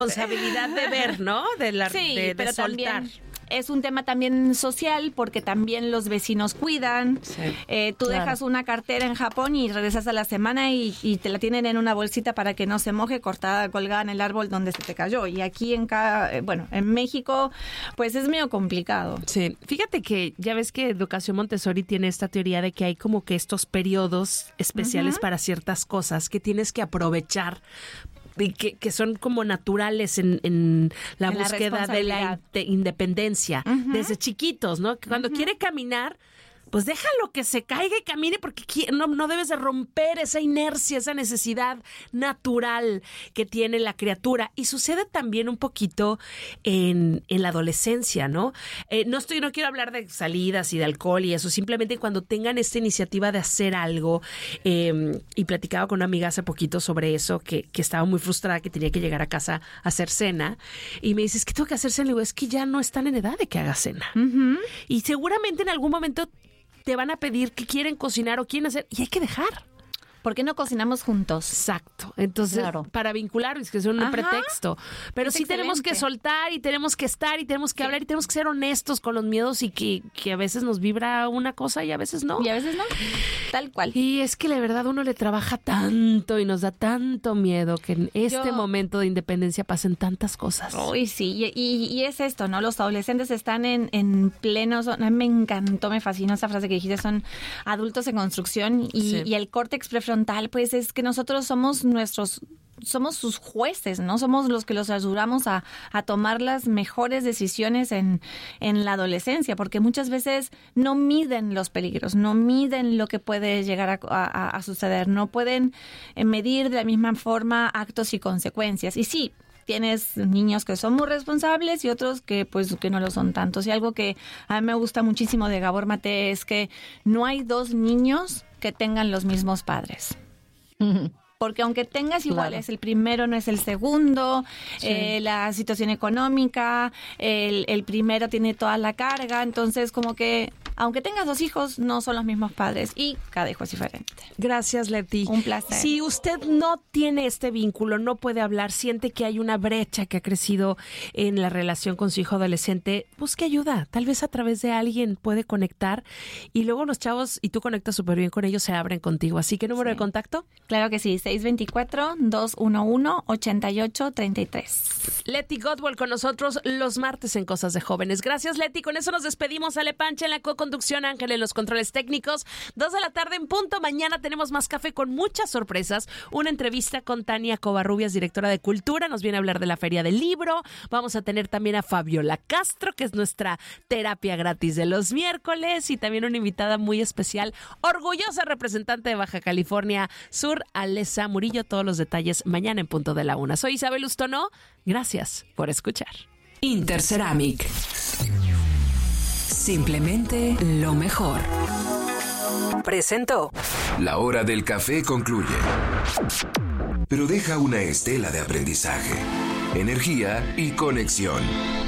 responsabilidad de ver, ¿no? Sí, de pero soltar. también es un tema también social, porque también los vecinos cuidan. Sí, Tú claro. dejas una cartera en Japón y regresas a la semana y te la tienen en una bolsita para que no se moje, cortada, colgada en el árbol donde se te cayó. Y aquí en México, pues es medio complicado. Sí, fíjate que ya ves que Educación Montessori tiene esta teoría de que hay como que estos periodos especiales para ciertas cosas que tienes que aprovechar, y que son como naturales en la En la búsqueda de la independencia desde chiquitos, ¿no? Que cuando quiere caminar, pues déjalo que se caiga y camine, porque no debes de romper esa inercia, esa necesidad natural que tiene la criatura. Y sucede también un poquito en la adolescencia, ¿no? No quiero hablar de salidas y de alcohol y eso, simplemente cuando tengan esta iniciativa de hacer algo, y platicaba con una amiga hace poquito sobre eso, que estaba muy frustrada, que tenía que llegar a casa a hacer cena, y me dice, es que tengo que hacer cena. Le digo, es que ya no están en edad de que haga cena. Y seguramente en algún momento te van a pedir que quieren cocinar o quieren hacer, y hay que dejar. ¿Por qué no cocinamos juntos? Exacto. Entonces, Claro. para vincular, es que es un pretexto. Pero Es sí tenemos excelente. que soltar y tenemos que estar y tenemos que hablar y tenemos que ser honestos con los miedos, y que a veces nos vibra una cosa y a veces no. Y a veces no. Tal cual. Y es que la verdad uno le trabaja tanto y nos da tanto miedo que en este momento de independencia pasen tantas cosas. Uy, sí, y es esto, ¿no? Los adolescentes están en pleno... A mí me encantó, me fascinó esa frase que dijiste, son adultos en construcción y el córtex prefrontal, pues es que nosotros somos sus jueces, ¿no? Somos los que los ayudamos a tomar las mejores decisiones en la adolescencia, porque muchas veces no miden los peligros, no miden lo que puede llegar a suceder, no pueden medir de la misma forma actos y consecuencias. Y sí, tienes niños que son muy responsables y otros que pues que no lo son tantos. Y algo que a mí me gusta muchísimo de Gabor Mate es que no hay dos niños que tengan los mismos padres. Porque aunque tengas iguales, el primero no es el segundo, la situación económica, el primero tiene toda la carga, entonces como que aunque tengas dos hijos, no son los mismos padres y cada hijo es diferente. Gracias, Leti. Un placer. Si usted no tiene este vínculo, no puede hablar, siente que hay una brecha que ha crecido en la relación con su hijo adolescente, busque ayuda. Tal vez a través de alguien puede conectar y luego los chavos, y tú conectas súper bien con ellos, se abren contigo. Así que, ¿número de contacto? Claro que sí, 624-211-8833. Leti Godwell con nosotros los martes en Cosas de Jóvenes. Gracias, Leti. Con eso nos despedimos. Ale Pancha en la co-conducción, Ángel en los controles técnicos. 2 de la tarde en punto. Mañana tenemos más café con muchas sorpresas. Una entrevista con Tania Covarrubias, directora de Cultura. Nos viene a hablar de la Feria del Libro. Vamos a tener también a Fabiola Castro, que es nuestra terapia gratis de los miércoles. Y también una invitada muy especial, orgullosa representante de Baja California Sur, Alessa Murillo. Todos los detalles mañana en punto de la 1. Soy Isabel Ustonó. Gracias por escuchar. Interceramic. Simplemente lo mejor. Presentó. La hora del café concluye, pero deja una estela de aprendizaje, energía y conexión.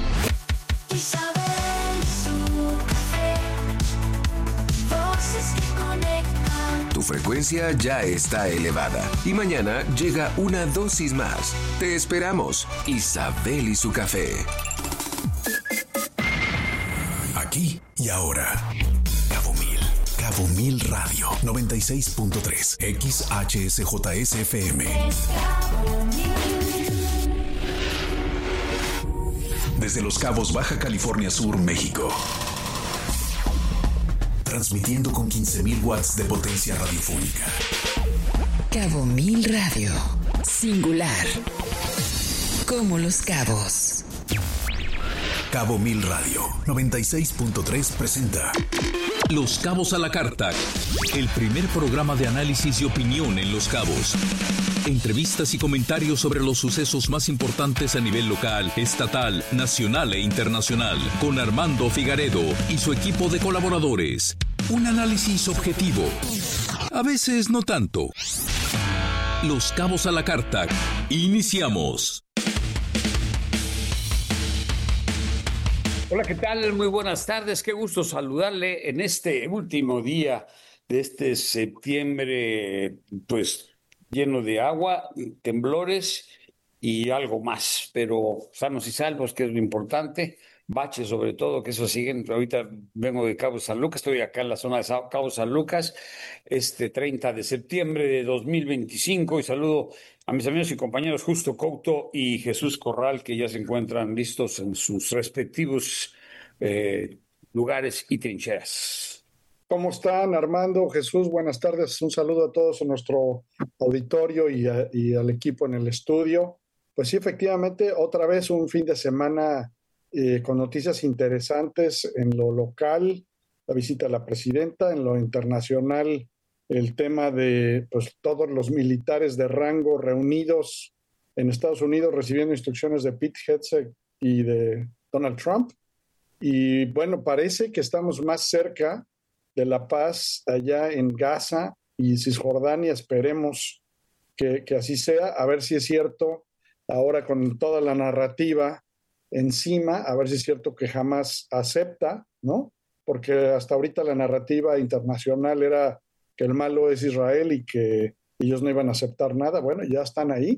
Tu frecuencia ya está elevada y mañana llega una dosis más. Te esperamos, Isabel y su café. Aquí y ahora. Cabo Mil Radio 96.3 XHSJSFM. Desde Los Cabos, Baja California Sur, México. Transmitiendo con 15.000 watts de potencia radiofónica. Cabo Mil Radio. Singular. Como Los Cabos. Cabo Mil Radio 96.3 presenta Los Cabos a la Carta, el primer programa de análisis y opinión en Los Cabos. Entrevistas y comentarios sobre los sucesos más importantes a nivel local, estatal, nacional e internacional, con Armando Figaredo y su equipo de colaboradores. Un análisis objetivo, a veces no tanto. Los Cabos a la Carta. Iniciamos. Hola, ¿qué tal? Muy buenas tardes. Qué gusto saludarle en este último día de este septiembre, pues lleno de agua, temblores y algo más, pero sanos y salvos, que es lo importante. Baches sobre todo, que eso siguen. Ahorita vengo de Cabo San Lucas, estoy acá en la zona de Cabo San Lucas, 30 de septiembre de 2025, y saludo a mis amigos y compañeros Justo Couto y Jesús Corral, que ya se encuentran listos en sus respectivos lugares y trincheras. ¿Cómo están, Armando, Jesús? Buenas tardes. Un saludo a todos en nuestro auditorio y al equipo en el estudio. Pues sí, efectivamente, otra vez un fin de semana con noticias interesantes en lo local, la visita a la presidenta, en lo internacional, el tema de pues, todos los militares de rango reunidos en Estados Unidos recibiendo instrucciones de Pete Hegseth y de Donald Trump. Y bueno, parece que estamos más cerca de la paz allá en Gaza y Cisjordania. Esperemos que así sea, a ver si es cierto, ahora con toda la narrativa encima, a ver si es cierto que Hamás acepta, ¿no? Porque hasta ahorita la narrativa internacional era que el malo es Israel y que ellos no iban a aceptar nada. Bueno, ya están ahí,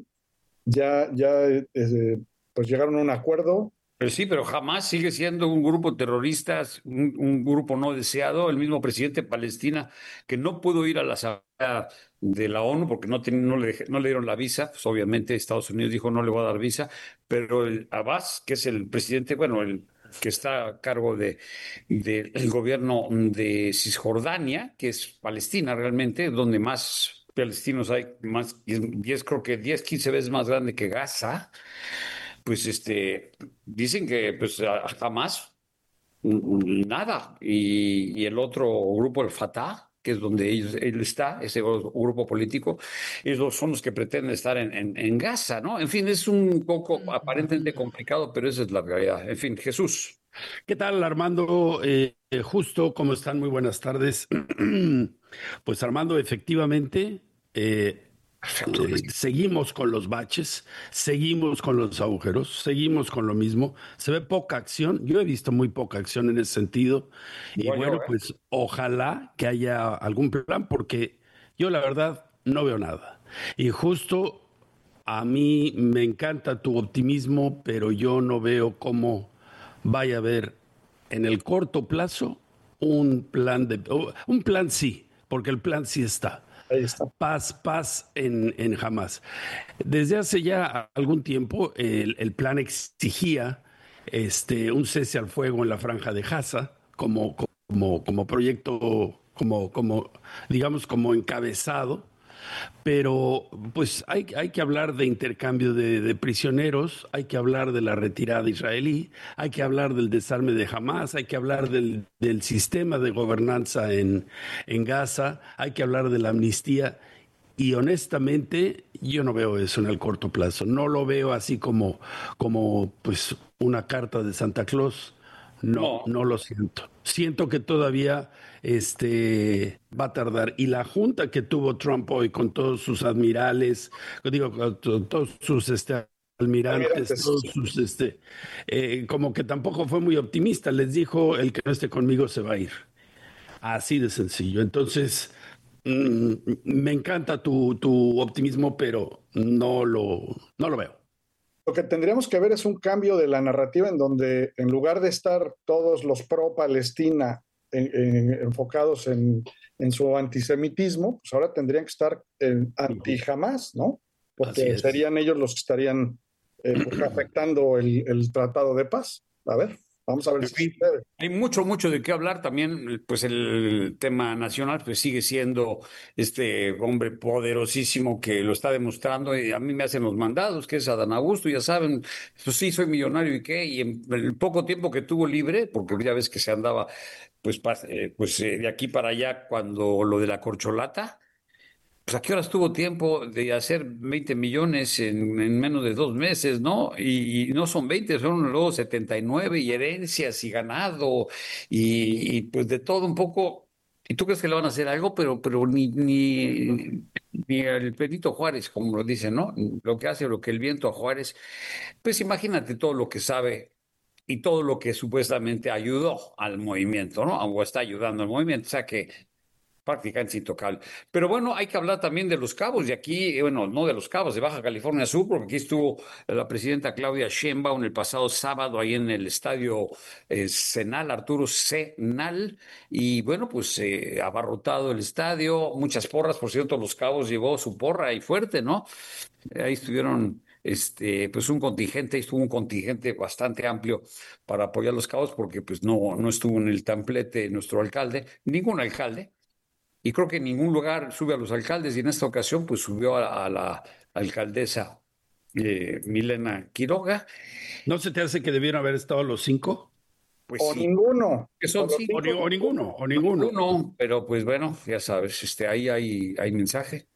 pues llegaron a un acuerdo. Pero sí, pero jamás sigue siendo un grupo terrorista, un grupo no deseado. El mismo presidente de Palestina, que no pudo ir a la asamblea de la ONU porque no le dieron la visa, pues obviamente Estados Unidos dijo no le voy a dar visa, pero el Abbas, que es el presidente, bueno, el que está a cargo del gobierno de Cisjordania, que es Palestina realmente, donde más palestinos hay, más, creo que 10, 15 veces más grande que Gaza. Pues dicen que pues jamás nada. Y el otro grupo, el Fatah, que es donde él está, ese grupo político, ellos son los que pretenden estar en Gaza, ¿no? En fin, es un poco aparentemente complicado, pero esa es la realidad. En fin, Jesús. ¿Qué tal, Armando? Justo, ¿cómo están? Muy buenas tardes. Pues Armando, efectivamente, seguimos con los baches, seguimos con los agujeros, seguimos con lo mismo. Se ve poca acción. Yo he visto muy poca acción en ese sentido. Y bueno, pues ojalá que haya algún plan, porque yo la verdad no veo nada. Y justo a mí me encanta tu optimismo, pero yo no veo cómo vaya a haber en el corto plazo un plan sí, porque el plan sí está. Ahí está. Paz en Hamás. Desde hace ya algún tiempo el plan exigía un cese al fuego en la franja de Gaza como proyecto, digamos, como encabezado. Pero pues hay que hablar de intercambio de prisioneros, hay que hablar de la retirada israelí, hay que hablar del desarme de Hamás, hay que hablar del sistema de gobernanza en Gaza, hay que hablar de la amnistía. Y honestamente yo no veo eso en el corto plazo, no lo veo así como pues una carta de Santa Claus. No lo siento. Siento que todavía va a tardar. Y la junta que tuvo Trump hoy con todos sus admirales, con todos sus almirantes, todos sus como que tampoco fue muy optimista. Les dijo, el que no esté conmigo se va a ir. Así de sencillo. Entonces, me encanta tu optimismo, pero no lo veo. Lo que tendríamos que ver es un cambio de la narrativa en donde, en lugar de estar todos los pro-Palestina enfocados en su antisemitismo, pues ahora tendrían que estar anti-Hamás, ¿no? Porque serían ellos los que estarían pues, afectando el tratado de paz. A ver, vamos a ver si sucede. Hay mucho de qué hablar también, pues el tema nacional pues sigue siendo este hombre poderosísimo que lo está demostrando y a mí me hacen los mandados, que es Adán Augusto, ya saben, pues sí, soy millonario y qué, y en el poco tiempo que tuvo libre, porque ya ves que se andaba pues de aquí para allá cuando lo de la corcholata, pues ¿a qué horas tuvo tiempo de hacer 20 millones en menos de 2 meses, ¿no? Y no son 20, son luego 79 y herencias y ganado y pues de todo un poco. ¿Y tú crees que le van a hacer algo? Pero ni el Benito Juárez, como lo dicen, ¿no? Lo que hace, lo que el viento a Juárez. Pues imagínate todo lo que sabe y todo lo que supuestamente ayudó al movimiento, ¿no? O está ayudando al movimiento. O sea que prácticamente intocable. Pero bueno, hay que hablar también de Los Cabos, y aquí, bueno, no de Los Cabos, de Baja California Sur, porque aquí estuvo la presidenta Claudia Sheinbaum el pasado sábado ahí en el estadio Cenal, Arturo Cenal, y bueno, pues abarrotado el estadio, muchas porras, por cierto, Los Cabos llevó su porra ahí fuerte, ¿no? Ahí estuvieron pues estuvo un contingente bastante amplio para apoyar a Los Cabos, porque pues no estuvo en el templete nuestro alcalde, ningún alcalde, y creo que en ningún lugar sube a los alcaldes, y en esta ocasión pues subió a la alcaldesa Milena Quiroga. ¿No se te hace que debieron haber estado los 5? Pues o sí, ninguno. que son cinco, O ninguno. pero pues bueno, ya sabes, ahí hay mensaje.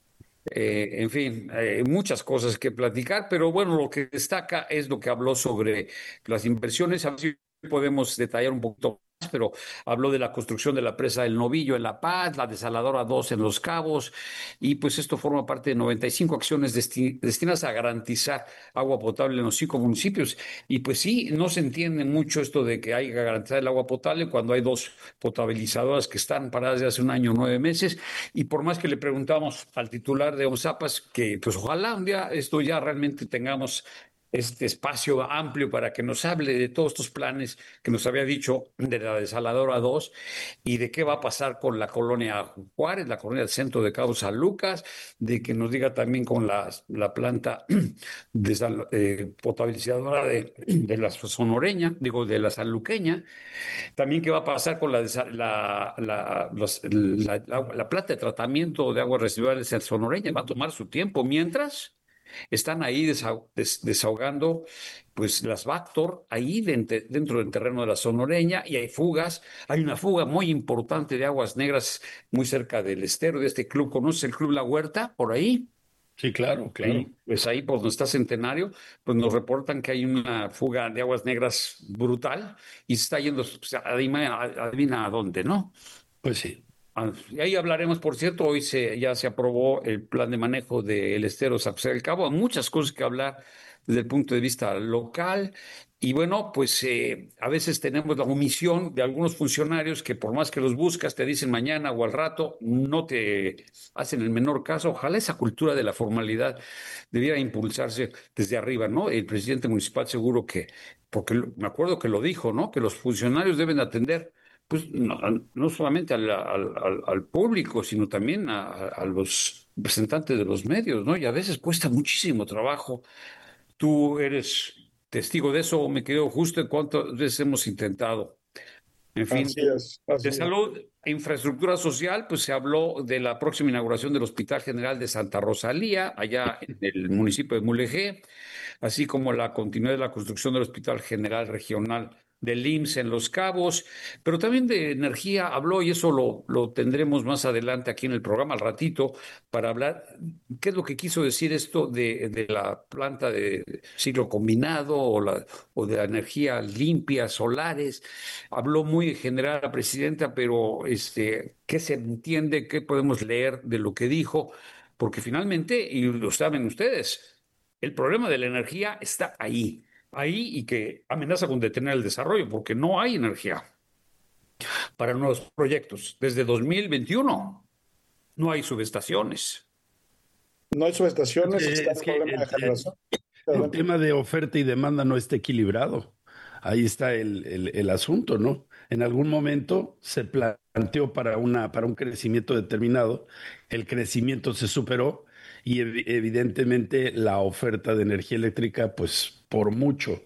En fin, muchas cosas que platicar, pero bueno, lo que destaca es lo que habló sobre las inversiones. A ver si podemos detallar un poquito más, pero habló de la construcción de la presa del Novillo en La Paz, la desaladora 2 en Los Cabos, y pues esto forma parte de 95 acciones destinadas a garantizar agua potable en los 5 municipios. Y pues sí, no se entiende mucho esto de que hay que garantizar el agua potable cuando hay 2 potabilizadoras que están paradas desde hace 1 año, 9 meses, y por más que le preguntamos al titular de ONSAPAS que pues ojalá un día esto ya realmente tengamos este espacio amplio para que nos hable de todos estos planes que nos había dicho de la desaladora 2 y de qué va a pasar con la colonia Juárez, la colonia del centro de Cabo San Lucas, de que nos diga también con la planta potabilizadora de la sonoreña, digo, de la sanluqueña, también qué va a pasar con la planta de tratamiento de aguas residuales en sonoreña, va a tomar su tiempo, mientras están ahí desahogando pues las Vactor ahí dentro del terreno de la sonoreña, y hay fugas. Hay una fuga muy importante de aguas negras muy cerca del estero de este club. ¿Conoces el Club La Huerta por ahí? Sí, claro. Ahí, pues ahí por donde está Centenario, pues nos reportan que hay una fuga de aguas negras brutal y se está yendo, pues, adivina a dónde, ¿no? Pues sí. Y ahí hablaremos, por cierto, hoy ya se aprobó el plan de manejo del estero San José del Cabo. Hay muchas cosas que hablar desde el punto de vista local. Y bueno, pues a veces tenemos la omisión de algunos funcionarios que por más que los buscas, te dicen mañana o al rato, no te hacen el menor caso. Ojalá esa cultura de la formalidad debiera impulsarse desde arriba, ¿no? El presidente municipal seguro porque me acuerdo que lo dijo, ¿no? Que los funcionarios deben atender pues no solamente al público, sino también a los representantes de los medios, ¿no? Y a veces cuesta muchísimo trabajo. Tú eres testigo de eso, me quedo justo en cuántas veces hemos intentado. En fin, de salud e infraestructura social, pues se habló de la próxima inauguración del Hospital General de Santa Rosalía, allá en el municipio de Mulegé, así como la continuidad de la construcción del Hospital General Regional del IMSS en Los Cabos, pero también de energía habló, y eso lo tendremos más adelante aquí en el programa al ratito, para hablar qué es lo que quiso decir esto de la planta de ciclo combinado o de la energía limpia, solares. Habló muy en general la presidenta, pero ¿qué se entiende? ¿Qué podemos leer de lo que dijo? Porque finalmente, y lo saben ustedes, el problema de la energía está ahí, y que amenaza con detener el desarrollo, porque no hay energía para nuevos proyectos. Desde 2021 no hay subestaciones. No hay subestaciones, está el problema de generación. El tema de oferta y demanda no está equilibrado. Ahí está el asunto, ¿no? En algún momento se planteó para un crecimiento determinado, el crecimiento se superó y evidentemente la oferta de energía eléctrica, pues por mucho,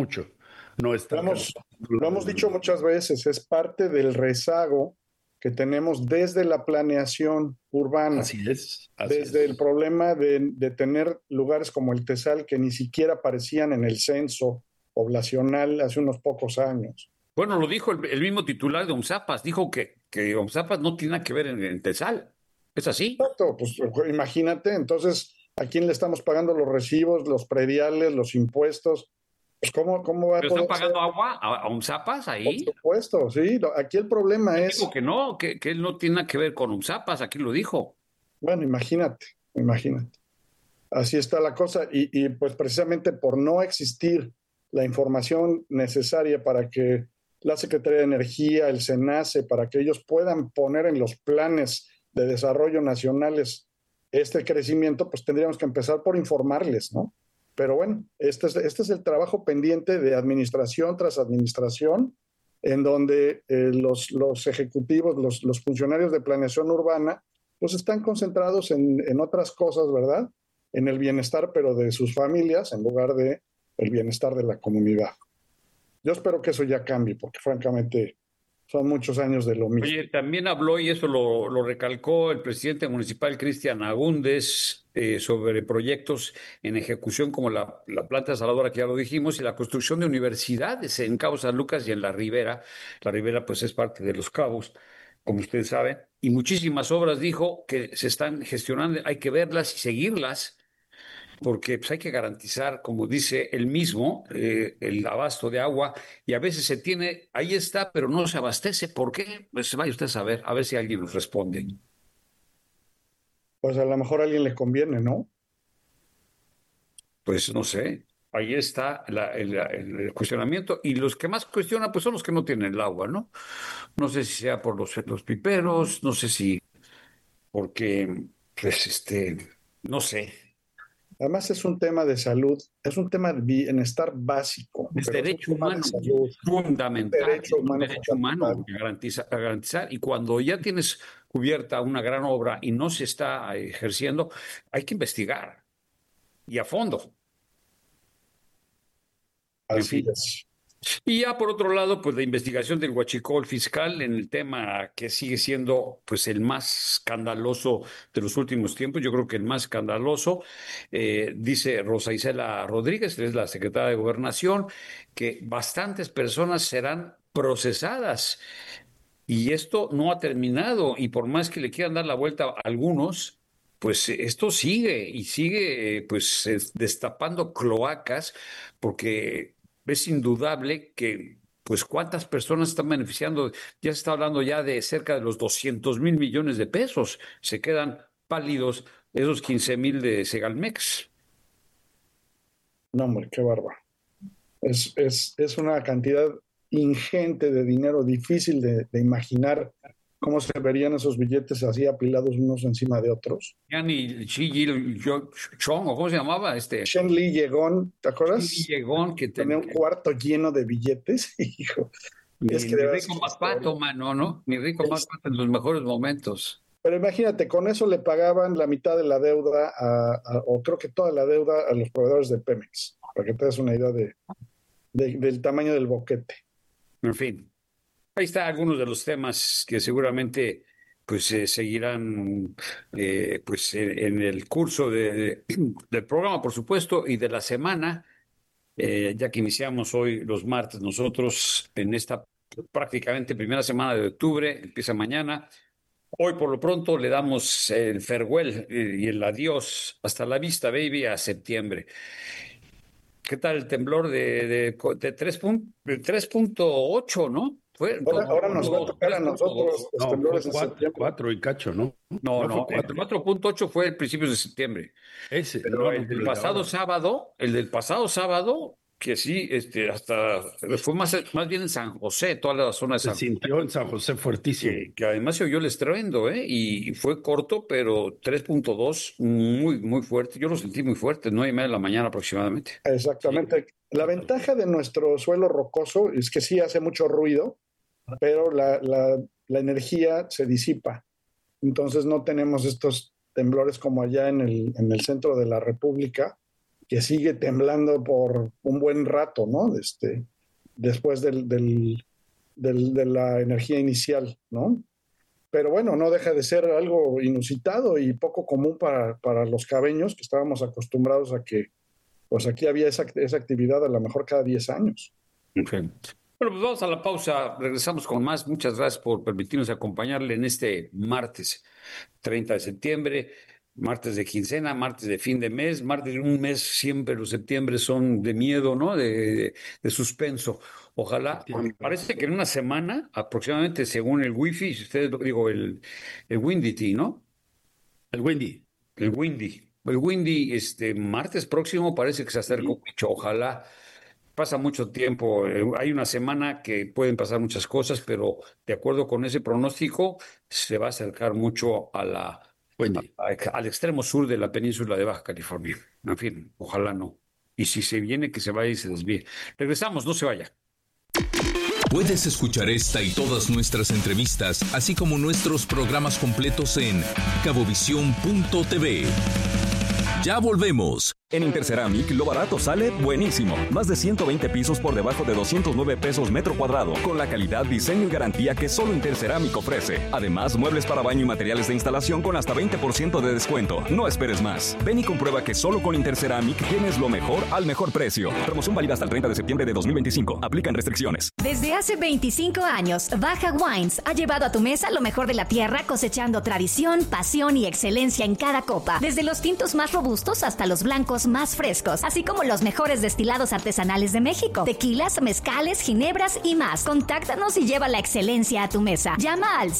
no está. Lo hemos dicho muchas veces, es parte del rezago que tenemos desde la planeación urbana. Así es. Desde el problema de tener lugares como el Tesal que ni siquiera aparecían en el censo poblacional hace unos pocos años. Bueno, lo dijo el mismo titular de ONSAPAS, dijo que ONSAPAS no tiene nada que ver en Tesal. ¿Es así? Exacto, pues imagínate, entonces, ¿a quién le estamos pagando los recibos, los prediales, los impuestos? Pues ¿cómo va a poder están pagando agua a ONSAPAS ahí? Por supuesto, sí. Aquí el problema es... Dijo que no, que él no tiene nada que ver con ONSAPAS, aquí lo dijo. Bueno, imagínate. Así está la cosa y pues precisamente por no existir la información necesaria para que la Secretaría de Energía, el SENACE, para que ellos puedan poner en los planes de desarrollo nacionales este crecimiento, pues tendríamos que empezar por informarles, ¿no? Pero bueno, este es el trabajo pendiente de administración tras administración, en donde los ejecutivos, los funcionarios de planeación urbana, pues están concentrados en otras cosas, ¿verdad? En el bienestar, pero de sus familias, en lugar de el bienestar de la comunidad. Yo espero que eso ya cambie, porque francamente son muchos años de lo mismo. Oye, también habló, y eso lo recalcó el presidente municipal Cristian Agúndez, sobre proyectos en ejecución como la planta desaladora, que ya lo dijimos, y la construcción de universidades en Cabo San Lucas y en La Ribera. La Ribera pues es parte de Los Cabos, como ustedes saben, y muchísimas obras, dijo, que se están gestionando, hay que verlas y seguirlas, porque pues, hay que garantizar, como dice él mismo, el abasto de agua, y a veces se tiene, ahí está, pero no se abastece. ¿Por qué? Pues vaya usted a ver si alguien nos responde. Pues a lo mejor a alguien le conviene, ¿no? Pues no sé, ahí está el cuestionamiento, y los que más cuestionan pues son los que no tienen el agua, ¿no? No sé si sea por los piperos, no sé si porque, pues, no sé. Además es un tema de salud, es un tema de bienestar básico. Es derecho humano fundamental. Derecho humano a garantizar. Y cuando ya tienes cubierta una gran obra y no se está ejerciendo, hay que investigar. Y a fondo. Así es. Y ya por otro lado, pues la investigación del huachicol fiscal en el tema que sigue siendo pues el más escandaloso de los últimos tiempos, yo creo que el más escandaloso, dice Rosa Isela Rodríguez, que es la secretaria de Gobernación, que bastantes personas serán procesadas. Y esto no ha terminado, y por más que le quieran dar la vuelta a algunos, pues esto sigue y sigue pues destapando cloacas, porque es indudable que, pues, ¿cuántas personas están beneficiando? Ya se está hablando ya de cerca de los 200,000 millones de pesos. Se quedan pálidos esos 15,000 de Segalmex. No, hombre, qué bárbaro. Es una cantidad ingente de dinero, difícil de imaginar cómo se verían esos billetes así apilados unos encima de otros. Yani Chong, ¿o cómo se llamaba? Shen Li Yegon, ¿te acuerdas? Shen Li Yegon, que tenía un cuarto lleno de billetes. Hijo, es que mi rico Mapato, mano, ¿no? Mi rico Mapato en los mejores momentos. Pero imagínate, con eso le pagaban la mitad de la deuda, o creo que toda la deuda, a los proveedores de Pemex, para que te des una idea del tamaño del boquete. En fin. Ahí está algunos de los temas que seguramente pues seguirán pues en el curso del programa, por supuesto, y de la semana, ya que iniciamos hoy los martes nosotros en esta prácticamente primera semana de octubre, empieza mañana. Hoy por lo pronto le damos el farewell y el adiós, hasta la vista, baby, a septiembre. ¿Qué tal el temblor de 3.8, no? Ahora nos va a tocar a nosotros los temblores de septiembre. 4 y cacho, ¿no? No, el 4.8 fue el principio de septiembre. Ese. Pero el del pasado sábado, que sí, hasta fue más bien en San José, toda la zona de San José. Se sintió en San José fuertísimo. Que además se oyó el estruendo, y fue corto, pero 3.2, muy, muy fuerte. Yo lo sentí muy fuerte, 9:30 de la mañana aproximadamente. Exactamente. Sí. La ventaja de nuestro suelo rocoso es que sí hace mucho ruido, pero la energía se disipa. Entonces no tenemos estos temblores como allá en el centro de la República, que sigue temblando por un buen rato, ¿no? Después de la energía inicial, ¿no? Pero bueno, no deja de ser algo inusitado y poco común para los cabeños, que estábamos acostumbrados a que, pues aquí había esa actividad a lo mejor cada 10 años. Okay. Bueno, pues vamos a la pausa, regresamos con más. Muchas gracias por permitirnos acompañarle en este martes 30 de septiembre. Martes de quincena, martes de fin de mes, martes de un mes, siempre los septiembre son de miedo, ¿no? De suspenso. Ojalá, porque parece que en una semana, aproximadamente según el wifi, si ustedes digo, el Windy, ¿no? El Windy. El Windy, martes próximo parece que se acerca mucho. Ojalá pasa mucho tiempo. Hay una semana que pueden pasar muchas cosas, pero de acuerdo con ese pronóstico, se va a acercar mucho al extremo sur de la península de Baja California. En fin, ojalá no. Y si se viene, que se vaya y se desvíe. Regresamos, no se vaya. Puedes escuchar esta y todas nuestras entrevistas, así como nuestros programas completos en cabovisión.tv. Ya volvemos. En Interceramic, lo barato sale buenísimo. Más de 120 pisos por debajo de 209 pesos metro cuadrado, con la calidad, diseño y garantía que solo Interceramic ofrece. Además, muebles para baño y materiales de instalación con hasta 20% de descuento. No esperes más. Ven y comprueba que solo con Interceramic tienes lo mejor al mejor precio. Promoción válida hasta el 30 de septiembre de 2025. Aplican restricciones. Desde hace 25 años, Baja Wines ha llevado a tu mesa lo mejor de la tierra, cosechando tradición, pasión y excelencia en cada copa. Desde los tintos más robustos hasta los blancos más frescos, así como los mejores destilados artesanales de México, tequilas, mezcales, ginebras y más. Contáctanos y lleva la excelencia a tu mesa. Llama al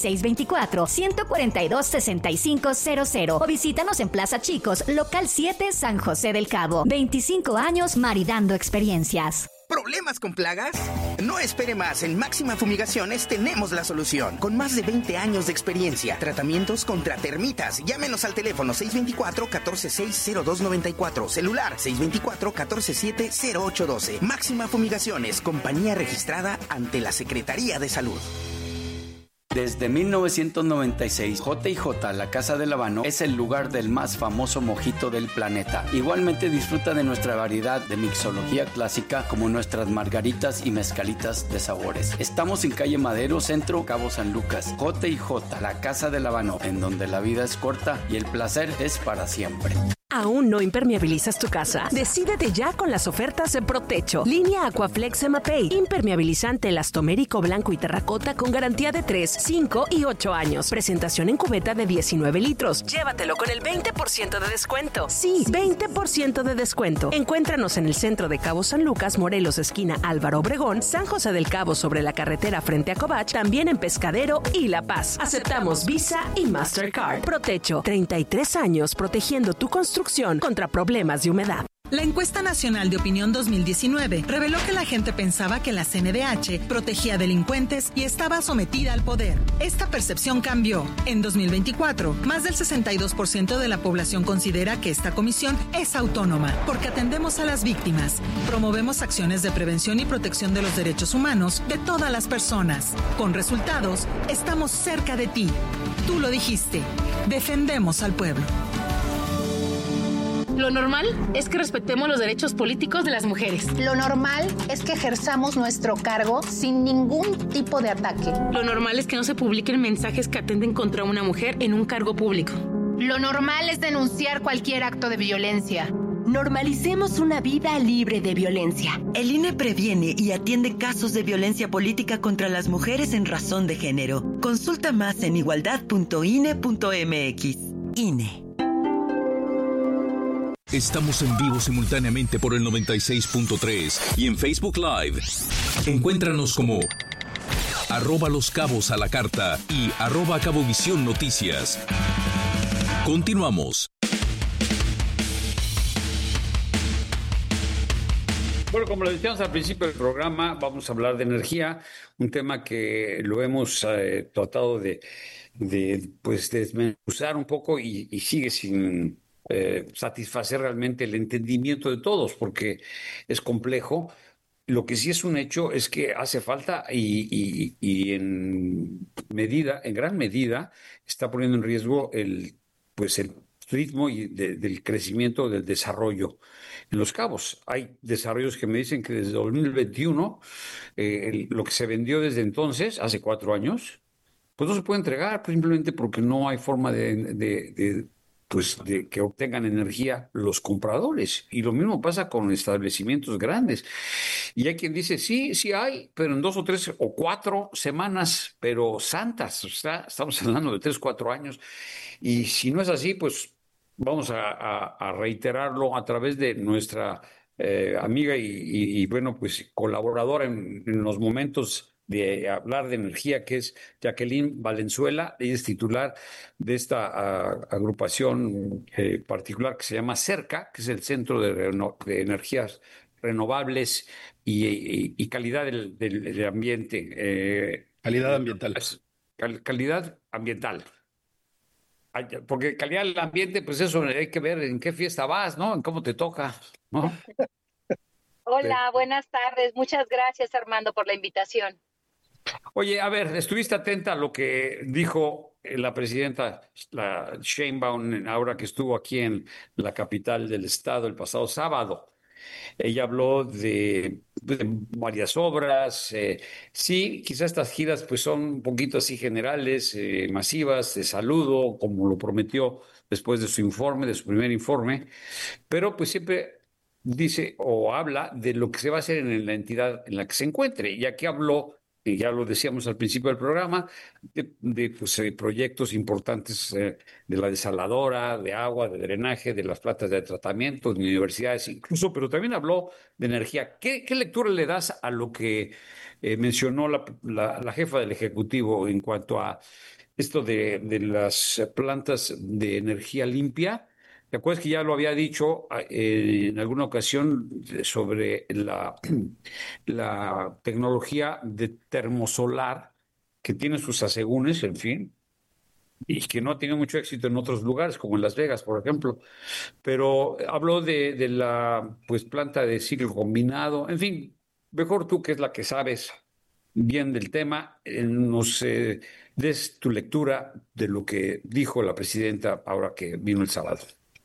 624-142-6500 o visítanos en Plaza Chicos, local 7, San José del Cabo. 25 años maridando experiencias. ¿Problemas con plagas? No espere más. En Máxima Fumigaciones tenemos la solución. Con más de 20 años de experiencia. Tratamientos contra termitas. Llámenos al teléfono 624-146-0294. Celular 624-147-0812. Máxima Fumigaciones, compañía registrada ante la Secretaría de Salud. Desde 1996, J&J, la Casa del Habano, es el lugar del más famoso mojito del planeta. Igualmente disfruta de nuestra variedad de mixología clásica, como nuestras margaritas y mezcalitas de sabores. Estamos en calle Madero, Centro, Cabo San Lucas. J&J, la Casa del Habano, en donde la vida es corta y el placer es para siempre. ¿Aún no impermeabilizas tu casa? Decídete ya con las ofertas de Protecho. Línea Aquaflex Emapay. Impermeabilizante elastomérico blanco y terracota con garantía de 3, 5 y 8 años. Presentación en cubeta de 19 litros. Llévatelo con el 20% de descuento. Sí, 20% de descuento. Encuéntranos en el centro de Cabo San Lucas, Morelos, esquina Álvaro Obregón, San José del Cabo sobre la carretera frente a Covach, también en Pescadero y La Paz. Aceptamos Visa y Mastercard. Protecho, 33 años protegiendo tu construcción contra problemas de humedad. La encuesta nacional de opinión 2019 reveló que la gente pensaba que la CNDH protegía a delincuentes y estaba sometida al poder. Esta percepción cambió. En 2024, más del 62% de la población considera que esta comisión es autónoma, porque atendemos a las víctimas, promovemos acciones de prevención y protección de los derechos humanos de todas las personas. Con resultados, estamos cerca de ti. Tú lo dijiste. Defendemos al pueblo. Lo normal es que respetemos los derechos políticos de las mujeres. Lo normal es que ejerzamos nuestro cargo sin ningún tipo de ataque. Lo normal es que no se publiquen mensajes que atenten contra una mujer en un cargo público. Lo normal es denunciar cualquier acto de violencia. Normalicemos una vida libre de violencia. El INE previene y atiende casos de violencia política contra las mujeres en razón de género. Consulta más en igualdad.ine.mx. INE. Estamos en vivo simultáneamente por el 96.3 y en Facebook Live. Encuéntranos como @Los Cabos a la Carta y @Cabovisión Noticias. Continuamos. Bueno, como lo decíamos al principio del programa, vamos a hablar de energía, un tema que lo hemos tratado de desmenuzar un poco y sigue sin satisfacer realmente el entendimiento de todos, porque es complejo. Lo que sí es un hecho es que hace falta y en gran medida, está poniendo en riesgo el ritmo del crecimiento del desarrollo en Los Cabos. Hay desarrollos que me dicen que desde 2021, lo que se vendió desde entonces, hace 4 años, pues no se puede entregar simplemente porque no hay forma de que obtengan energía los compradores. Y lo mismo pasa con establecimientos grandes. Y hay quien dice, sí hay, pero en 2 o 3 o 4 semanas, pero santas. O sea, estamos hablando de 3 o 4 años. Y si no es así, pues vamos a reiterarlo a través de nuestra amiga y colaboradora en los momentos de hablar de energía, que es Jacqueline Valenzuela. Ella es titular de esta agrupación particular que se llama CERCA, que es el Centro de Energías renovables y calidad del ambiente. Calidad ambiental. Calidad ambiental. Porque calidad del ambiente, pues eso hay que ver en qué fiesta vas, ¿no? En cómo te toca, ¿no? Hola, buenas tardes. Muchas gracias, Armando, por la invitación. Oye, a ver, estuviste atenta a lo que dijo la presidenta, la Sheinbaum, ahora que estuvo aquí en la capital del estado el pasado sábado. Ella habló de varias obras. Sí, quizás estas giras pues son un poquito así generales, masivas, de saludo, como lo prometió después de su informe, de su primer informe, pero pues siempre dice o habla de lo que se va a hacer en la entidad en la que se encuentre. Y aquí habló, y ya lo decíamos al principio del programa, de proyectos importantes de la desaladora, de agua, de drenaje, de las plantas de tratamiento, de universidades incluso, pero también habló de energía. ¿Qué lectura le das a lo que mencionó la jefa del Ejecutivo en cuanto a esto de las plantas de energía limpia? ¿Te acuerdas que ya lo había dicho en alguna ocasión sobre la tecnología de termosolar que tiene sus asegúnes, en fin, y que no ha tenido mucho éxito en otros lugares, como en Las Vegas, por ejemplo? Pero habló de la planta de ciclo combinado, en fin, mejor tú, que es la que sabes bien del tema, nos des tu lectura de lo que dijo la presidenta ahora que vino el sábado.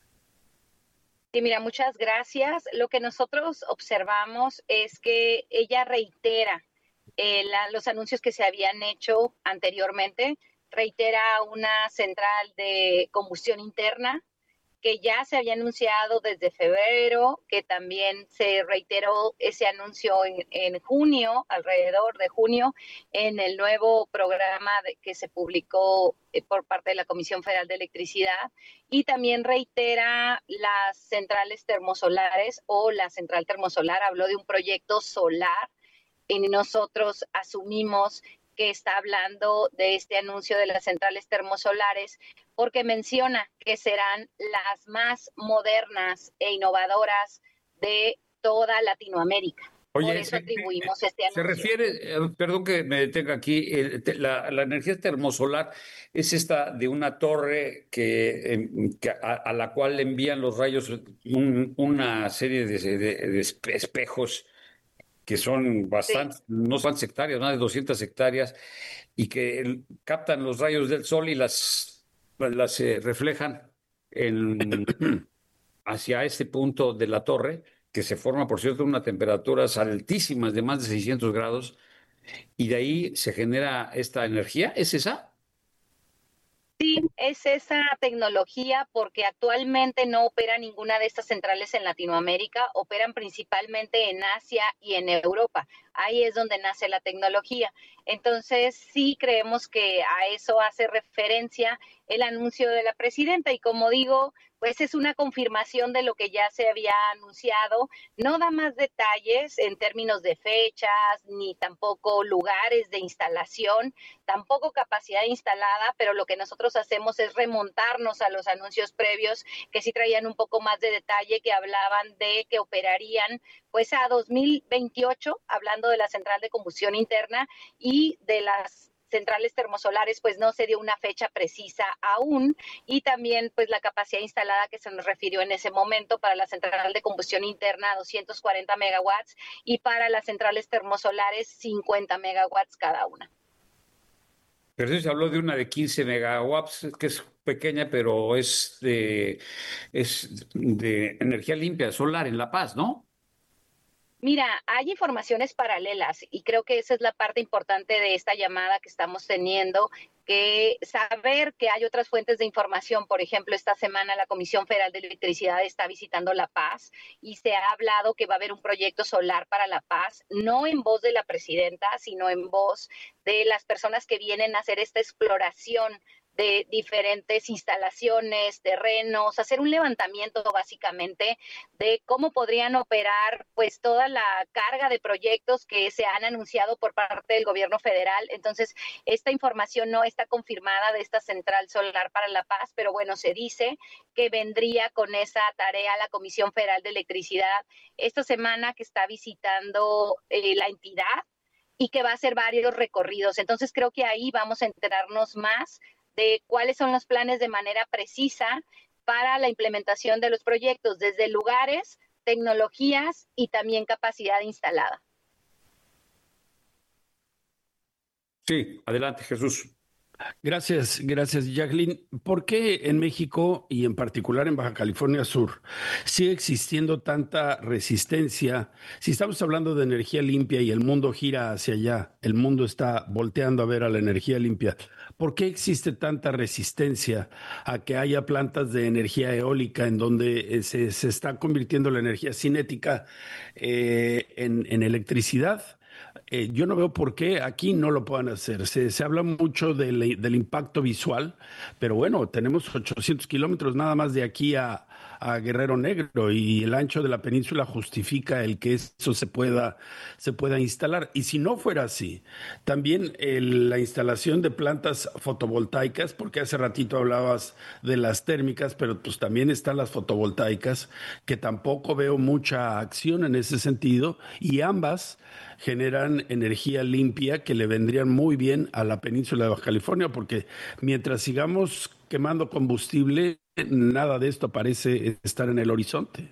Sí, mira, muchas gracias. Lo que nosotros observamos es que ella reitera los anuncios que se habían hecho anteriormente, reitera una central de combustión interna que ya se había anunciado desde febrero, que también se reiteró ese anuncio en junio, alrededor de junio, en el nuevo programa que se publicó por parte de la Comisión Federal de Electricidad, y también reitera las centrales termosolares o la central termosolar. Habló de un proyecto solar y nosotros asumimos que está hablando de este anuncio de las centrales termosolares porque menciona que serán las más modernas e innovadoras de toda Latinoamérica. Oye, por eso atribuimos este anuncio. Se refiere, perdón que me detenga aquí, la energía termosolar es esta de una torre a la cual envían los rayos una serie de espejos que son bastante, sí, no son hectáreas, más de 200 hectáreas, y que captan los rayos del sol y las reflejan hacia este punto de la torre, que se forma, por cierto, unas temperaturas altísimas de más de 600 grados, y de ahí se genera esta energía. ¿Es esa? Sí, es esa tecnología, porque actualmente no opera ninguna de estas centrales en Latinoamérica, operan principalmente en Asia y en Europa. Ahí es donde nace la tecnología. Entonces, sí creemos que a eso hace referencia el anuncio de la presidenta, y como digo, pues es una confirmación de lo que ya se había anunciado. No da más detalles en términos de fechas, ni tampoco lugares de instalación, tampoco capacidad instalada, pero lo que nosotros hacemos es remontarnos a los anuncios previos que sí traían un poco más de detalle, que hablaban de que operarían pues a 2028, hablando de la central de combustión interna, y de las centrales termosolares pues no se dio una fecha precisa aún, y también pues la capacidad instalada que se nos refirió en ese momento para la central de combustión interna 240 megawatts y para las centrales termosolares 50 megawatts cada una. Pero sí se habló de una de 15 megawatts, que es pequeña, pero es de energía limpia, solar en La Paz, ¿no? Mira, hay informaciones paralelas y creo que esa es la parte importante de esta llamada que estamos teniendo, que saber que hay otras fuentes de información. Por ejemplo, esta semana la Comisión Federal de Electricidad está visitando La Paz y se ha hablado que va a haber un proyecto solar para La Paz, no en voz de la presidenta, sino en voz de las personas que vienen a hacer esta exploración de diferentes instalaciones, terrenos, hacer un levantamiento básicamente de cómo podrían operar pues toda la carga de proyectos que se han anunciado por parte del gobierno federal. Entonces, esta información no está confirmada de esta central solar para la paz, pero bueno, se dice que vendría con esa tarea la Comisión Federal de Electricidad esta semana, que está visitando la entidad y que va a hacer varios recorridos. Entonces creo que ahí vamos a enterarnos más de cuáles son los planes de manera precisa para la implementación de los proyectos, desde lugares, tecnologías y también capacidad instalada. Sí, adelante, Jesús. Gracias, Jacqueline. ¿Por qué en México y en particular en Baja California Sur sigue existiendo tanta resistencia? Si estamos hablando de energía limpia y el mundo gira hacia allá, el mundo está volteando a ver a la energía limpia, ¿por qué existe tanta resistencia a que haya plantas de energía eólica en donde se está convirtiendo la energía cinética en electricidad? Yo no veo por qué aquí no lo puedan hacer. Se habla mucho del impacto visual, pero bueno, tenemos 800 kilómetros nada más de aquí a Guerrero Negro, y el ancho de la península justifica el que eso se pueda instalar. Y si no fuera así, también la instalación de plantas fotovoltaicas, porque hace ratito hablabas de las térmicas, pero pues también están las fotovoltaicas, que tampoco veo mucha acción en ese sentido, y ambas generan energía limpia que le vendrían muy bien a la península de Baja California, porque mientras sigamos quemando combustible, nada de esto parece estar en el horizonte.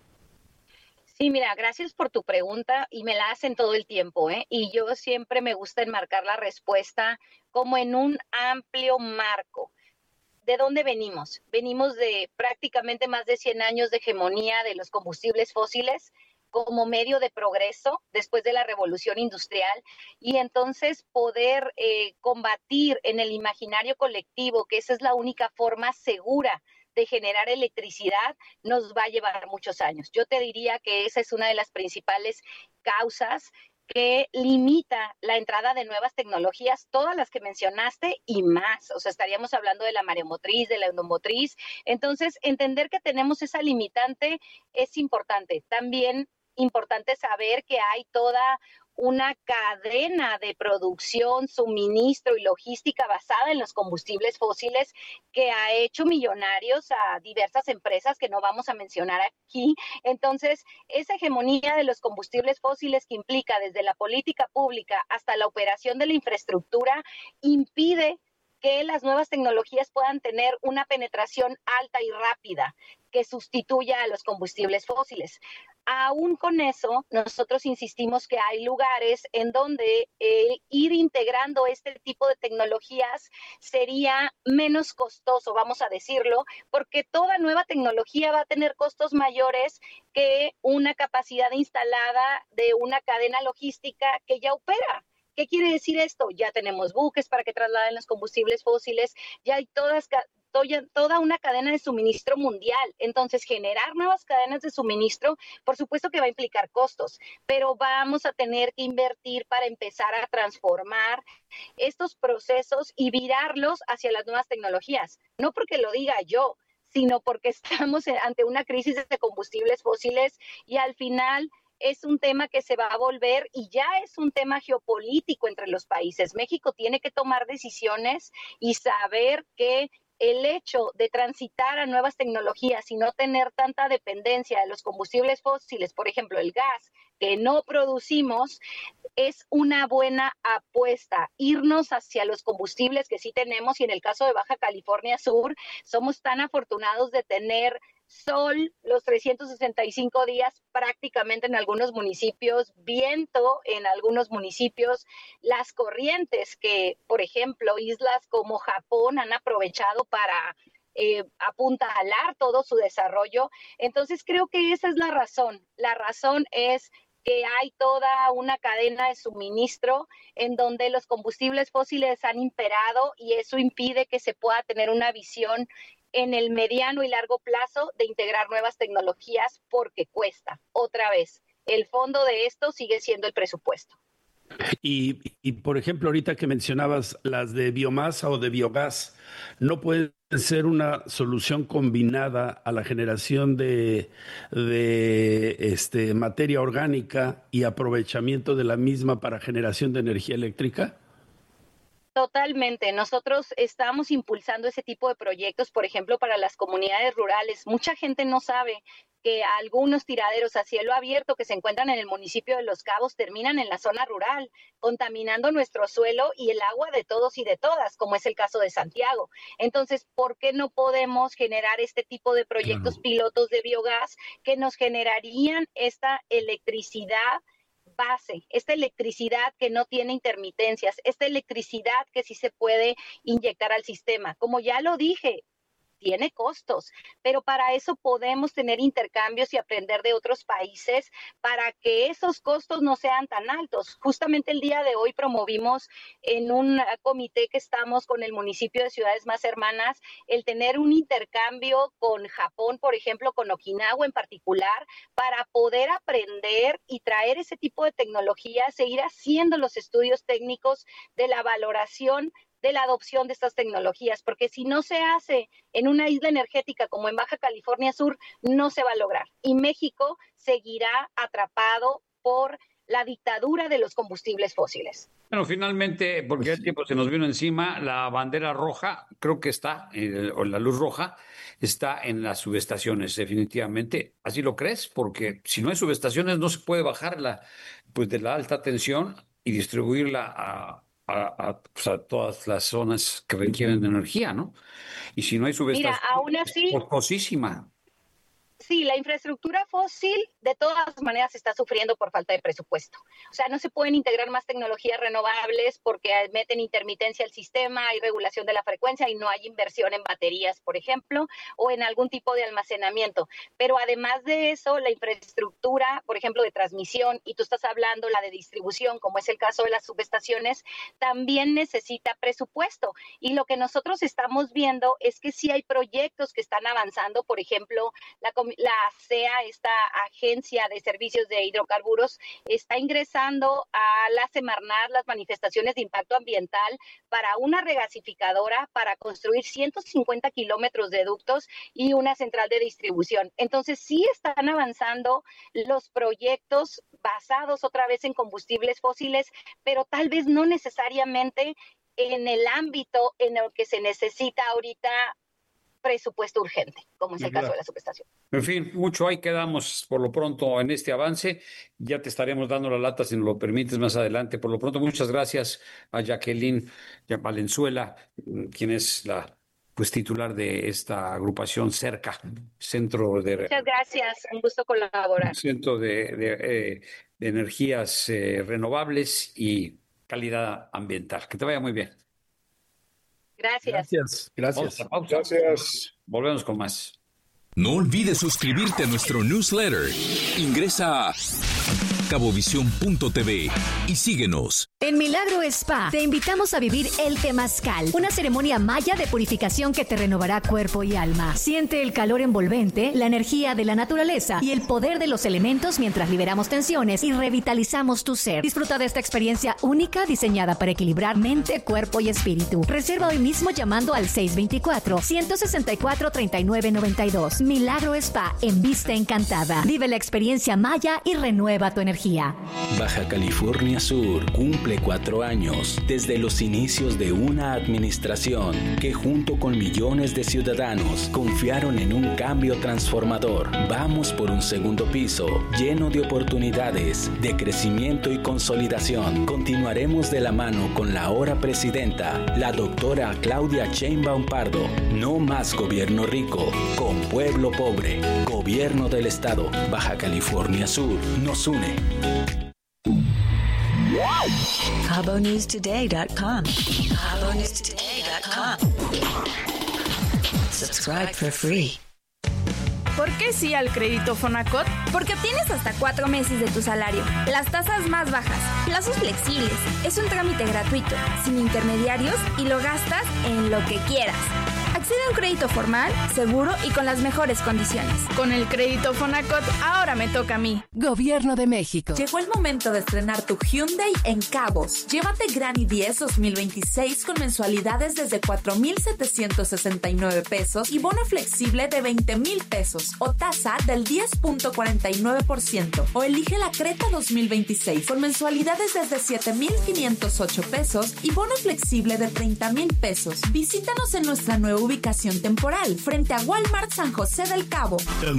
Sí, mira, gracias por tu pregunta y me la hacen todo el tiempo, ¿eh? Y yo siempre me gusta enmarcar la respuesta como en un amplio marco. ¿De dónde venimos? Venimos de prácticamente más de 100 años de hegemonía de los combustibles fósiles como medio de progreso después de la revolución industrial, y entonces poder combatir en el imaginario colectivo que esa es la única forma segura de generar electricidad nos va a llevar muchos años. Yo te diría que esa es una de las principales causas que limita la entrada de nuevas tecnologías, todas las que mencionaste y más. O sea, estaríamos hablando de la mareomotriz, de la endomotriz. Entonces, entender que tenemos esa limitante es importante. También importante saber que hay toda una cadena de producción, suministro y logística basada en los combustibles fósiles que ha hecho millonarios a diversas empresas que no vamos a mencionar aquí. Entonces, esa hegemonía de los combustibles fósiles que implica desde la política pública hasta la operación de la infraestructura impide que las nuevas tecnologías puedan tener una penetración alta y rápida que sustituya a los combustibles fósiles. Aún con eso, nosotros insistimos que hay lugares en donde ir integrando este tipo de tecnologías sería menos costoso, vamos a decirlo, porque toda nueva tecnología va a tener costos mayores que una capacidad instalada de una cadena logística que ya opera. ¿Qué quiere decir esto? Ya tenemos buques para que trasladen los combustibles fósiles, ya hay toda una cadena de suministro mundial. Entonces, generar nuevas cadenas de suministro, por supuesto que va a implicar costos, pero vamos a tener que invertir para empezar a transformar estos procesos y virarlos hacia las nuevas tecnologías. No porque lo diga yo, sino porque estamos ante una crisis de combustibles fósiles y al final es un tema que se va a volver y ya es un tema geopolítico entre los países. México tiene que tomar decisiones y saber que el hecho de transitar a nuevas tecnologías y no tener tanta dependencia de los combustibles fósiles, por ejemplo, el gas, que no producimos, es una buena apuesta. Irnos hacia los combustibles que sí tenemos, y en el caso de Baja California Sur, somos tan afortunados de tener sol los 365 días prácticamente en algunos municipios, viento en algunos municipios, las corrientes que, por ejemplo, islas como Japón han aprovechado para apuntalar todo su desarrollo. Entonces creo que esa es la razón. La razón es que hay toda una cadena de suministro en donde los combustibles fósiles han imperado y eso impide que se pueda tener una visión en el mediano y largo plazo de integrar nuevas tecnologías porque cuesta. Otra vez, el fondo de esto sigue siendo el presupuesto. Y por ejemplo, ahorita que mencionabas las de biomasa o de biogás, ¿no puede ser una solución combinada a la generación de materia orgánica y aprovechamiento de la misma para generación de energía eléctrica? Totalmente. Nosotros estamos impulsando ese tipo de proyectos, por ejemplo, para las comunidades rurales. Mucha gente no sabe que algunos tiraderos a cielo abierto que se encuentran en el municipio de Los Cabos terminan en la zona rural, contaminando nuestro suelo y el agua de todos y de todas, como es el caso de Santiago. Entonces, ¿por qué no podemos generar este tipo de proyectos pilotos de biogás que nos generarían esta electricidad base, esta electricidad que no tiene intermitencias, esta electricidad que sí se puede inyectar al sistema? Como ya lo dije, tiene costos, pero para eso podemos tener intercambios y aprender de otros países para que esos costos no sean tan altos. Justamente el día de hoy promovimos en un comité que estamos con el municipio de Ciudades Más Hermanas el tener un intercambio con Japón, por ejemplo, con Okinawa en particular, para poder aprender y traer ese tipo de tecnologías e ir haciendo los estudios técnicos de la valoración de la adopción de estas tecnologías, porque si no se hace en una isla energética como en Baja California Sur, no se va a lograr. Y México seguirá atrapado por la dictadura de los combustibles fósiles. Bueno, finalmente, porque el tiempo se nos vino encima, la bandera roja, creo que está, o la luz roja, está en las subestaciones, definitivamente. ¿Así lo crees? Porque si no hay subestaciones, no se puede bajar de la alta tensión y distribuirla a todas las zonas que requieren energía, ¿no? Y si no hay subestaciones, mira, aún así, costosísima. Sí, la infraestructura fósil de todas maneras está sufriendo por falta de presupuesto. O sea, no se pueden integrar más tecnologías renovables porque meten intermitencia al sistema, hay regulación de la frecuencia y no hay inversión en baterías, por ejemplo, o en algún tipo de almacenamiento. Pero además de eso, la infraestructura, por ejemplo, de transmisión, y tú estás hablando la de distribución, como es el caso de las subestaciones, también necesita presupuesto. Y lo que nosotros estamos viendo es que sí hay proyectos que están avanzando, por ejemplo, la CEA, esta agencia de servicios de hidrocarburos, está ingresando a la Semarnat las manifestaciones de impacto ambiental para una regasificadora para construir 150 kilómetros de ductos y una central de distribución. Entonces sí están avanzando los proyectos basados otra vez en combustibles fósiles, pero tal vez no necesariamente en el ámbito en el que se necesita ahorita presupuesto urgente, como es el caso de la subestación. En fin, mucho ahí quedamos por lo pronto en este avance. Ya te estaremos dando la lata, si nos lo permites, más adelante. Por lo pronto, muchas gracias a Jacqueline Valenzuela, quien es la titular de esta agrupación CERCA, Centro de... Muchas gracias, un gusto colaborar. Centro de Energías Renovables y Calidad Ambiental. Que te vaya muy bien. Gracias. Pausa. Gracias. Volvemos con más. No olvides suscribirte a nuestro newsletter. Ingresa a cabovisión.tv y síguenos. En Milagro Spa te invitamos a vivir el Temazcal, una ceremonia maya de purificación que te renovará cuerpo y alma. Siente el calor envolvente, la energía de la naturaleza y el poder de los elementos mientras liberamos tensiones y revitalizamos tu ser. Disfruta de esta experiencia única diseñada para equilibrar mente, cuerpo y espíritu. Reserva hoy mismo llamando al 624-164-3992. Milagro Spa en Vista Encantada. Vive la experiencia maya y renueva tu energía. Baja California Sur cumple 4 años desde los inicios de una administración que junto con millones de ciudadanos confiaron en un cambio transformador. Vamos por un segundo piso lleno de oportunidades, de crecimiento y consolidación. Continuaremos de la mano con la ahora presidenta, la doctora Claudia Sheinbaum Pardo. No más gobierno rico, con pueblo pobre. Gobierno del Estado, Baja California Sur, nos une. CaboNewsToday.com. CaboNewsToday.com. Subscribe for free. ¿Por qué sí al crédito Fonacot? Porque obtienes hasta 4 meses de tu salario, las tasas más bajas, plazos flexibles, es un trámite gratuito, sin intermediarios y lo gastas en lo que quieras. Accede a un crédito formal, seguro y con las mejores condiciones. Con el crédito Fonacot, ahora me toca a mí. Gobierno de México. Llegó el momento de estrenar tu Hyundai en Cabos. Llévate Gran i10 2026 con mensualidades desde 4,769 pesos y bono flexible de 20,000 pesos o tasa del 10.49%. O elige la Creta 2026 con mensualidades desde 7,508 pesos y bono flexible de 30,000 pesos. Visítanos en nuestra nueva ubicación temporal frente a Walmart San José del Cabo.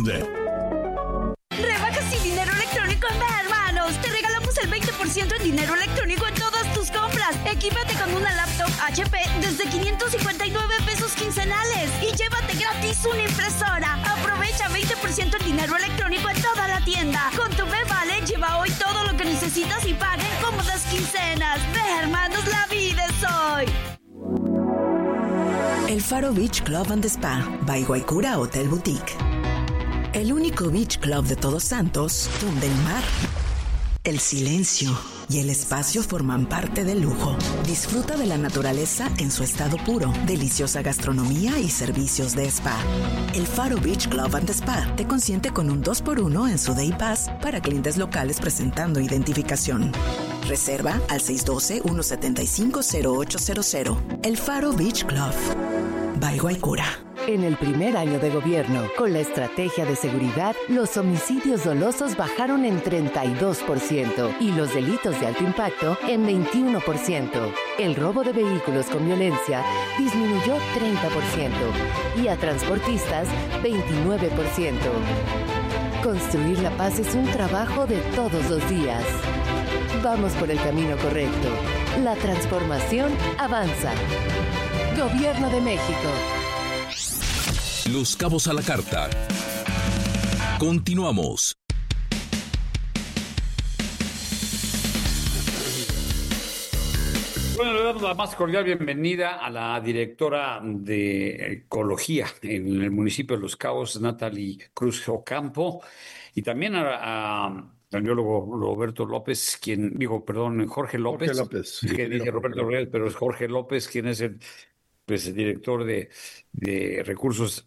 Rebajas sin dinero electrónico en Ve, hermanos. Te regalamos el 20% en dinero electrónico en todas tus compras. Equípate con una laptop HP desde 559 pesos quincenales y llévate gratis una impresora. Aprovecha 20% en dinero electrónico en toda la tienda. Con tu Ve Vale, lleva hoy todo lo que necesitas y paga en cómodas quincenas. Ve, hermanos, la vida es hoy. El Faro Beach Club and Spa by Guaycura Hotel Boutique. El único beach club de Todos Santos donde el mar, el silencio y el espacio forman parte del lujo. Disfruta de la naturaleza en su estado puro, deliciosa gastronomía y servicios de spa. El Faro Beach Club and Spa te consiente con un 2x1 en su Day Pass para clientes locales presentando identificación. Reserva al 612-175-0800. El Faro Beach Club by Guaycura. En el primer año de gobierno, con la estrategia de seguridad, los homicidios dolosos bajaron en 32% y los delitos de alto impacto en 21%. El robo de vehículos con violencia disminuyó 30% y a transportistas 29%. Construir la paz es un trabajo de todos los días. Vamos por el camino correcto. La transformación avanza. Gobierno de México. Los Cabos a la Carta. Continuamos. Bueno, le damos la más cordial bienvenida a la directora de Ecología en el municipio de Los Cabos, Natalie Cruz Ocampo, y también al biólogo Roberto López, Jorge López. Que dije Roberto López, pero es Jorge López, quien es el director de Recursos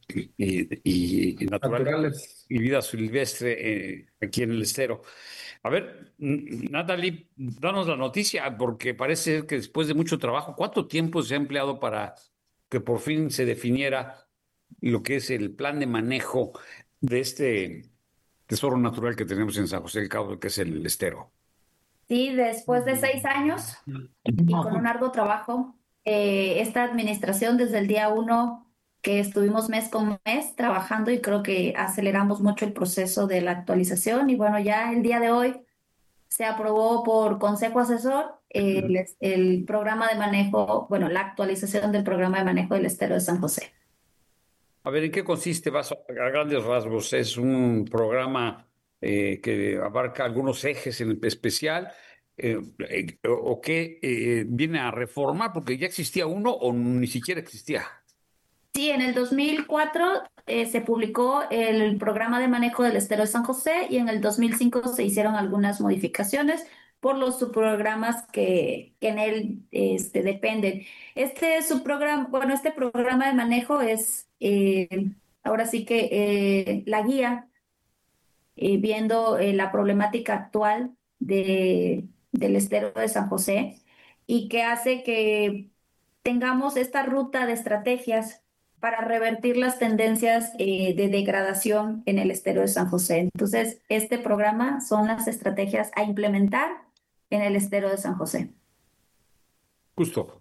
y Naturales y Vida Silvestre aquí en el Estero. A ver, Natalie, danos la noticia, porque parece que después de mucho trabajo, ¿cuánto tiempo se ha empleado para que por fin se definiera lo que es el plan de manejo de este tesoro natural que tenemos en San José del Cabo, que es el Estero? Sí, después de 6 años y con un arduo trabajo, esta administración desde el día 1 que estuvimos mes con mes trabajando, y creo que aceleramos mucho el proceso de la actualización, y bueno, ya el día de hoy se aprobó por Consejo Asesor el programa de manejo, la actualización del programa de manejo del Estero de San José. A ver, ¿en qué consiste? A grandes rasgos, ¿es un programa que abarca algunos ejes en especial? ¿O qué viene a reformar? Porque ya existía uno o ni siquiera existía. Sí, en el 2004 se publicó el programa de manejo del Estero de San José, y en el 2005 se hicieron algunas modificaciones por los subprogramas que en él dependen. Este programa de manejo es ahora sí que la guía viendo la problemática actual del Estero de San José, y que hace que tengamos esta ruta de estrategias para revertir las tendencias de degradación en el Estero de San José. Entonces, este programa son las estrategias a implementar en el Estero de San José. Justo.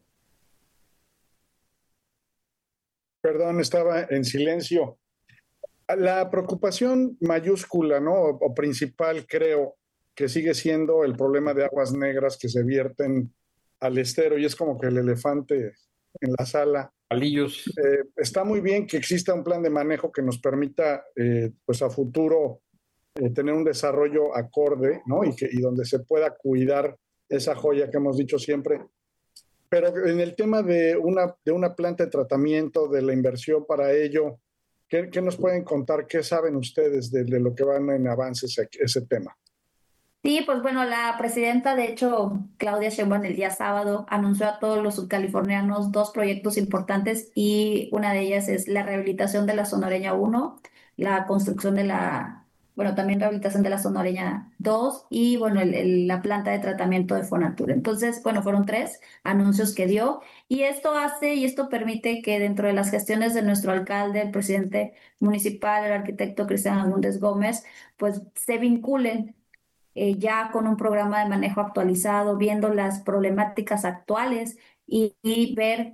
Perdón, estaba en silencio. La preocupación mayúscula, ¿no? O principal, creo, que sigue siendo el problema de aguas negras que se vierten al estero, y es como que el elefante en la sala. Palillos. Está muy bien que exista un plan de manejo que nos permita, pues a futuro, tener un desarrollo acorde, ¿no? Y donde se pueda cuidar esa joya que hemos dicho siempre. Pero en el tema de una planta de tratamiento, de la inversión para ello, ¿qué nos pueden contar? ¿Qué saben ustedes de lo que van en avances ese tema? Sí, pues bueno, la presidenta, de hecho, Claudia Sheinbaum, el día sábado anunció a todos los subcalifornianos 2 proyectos importantes y una de ellas es la rehabilitación de la Sonoreña 1, la construcción de bueno, también rehabilitación de la Sonoreña 2 y bueno, la planta de tratamiento de Fonatur. Entonces, bueno, fueron 3 anuncios que dio y esto permite que dentro de las gestiones de nuestro alcalde, el presidente municipal, el arquitecto Cristian Agúndez Gómez, pues se vinculen ya con un programa de manejo actualizado, viendo las problemáticas actuales y ver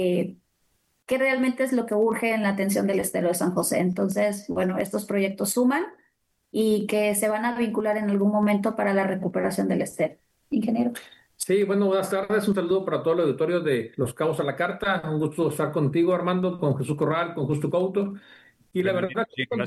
qué realmente es lo que urge en la atención del estero de San José. Entonces, bueno, estos proyectos suman y que se van a vincular en algún momento para la recuperación del estero. Ingeniero. Sí, bueno, buenas tardes. Un saludo para todo el auditorio de Los Cabos a la Carta. Un gusto estar contigo, Armando, con Jesús Corral, con Justo Couto. Y la verdad,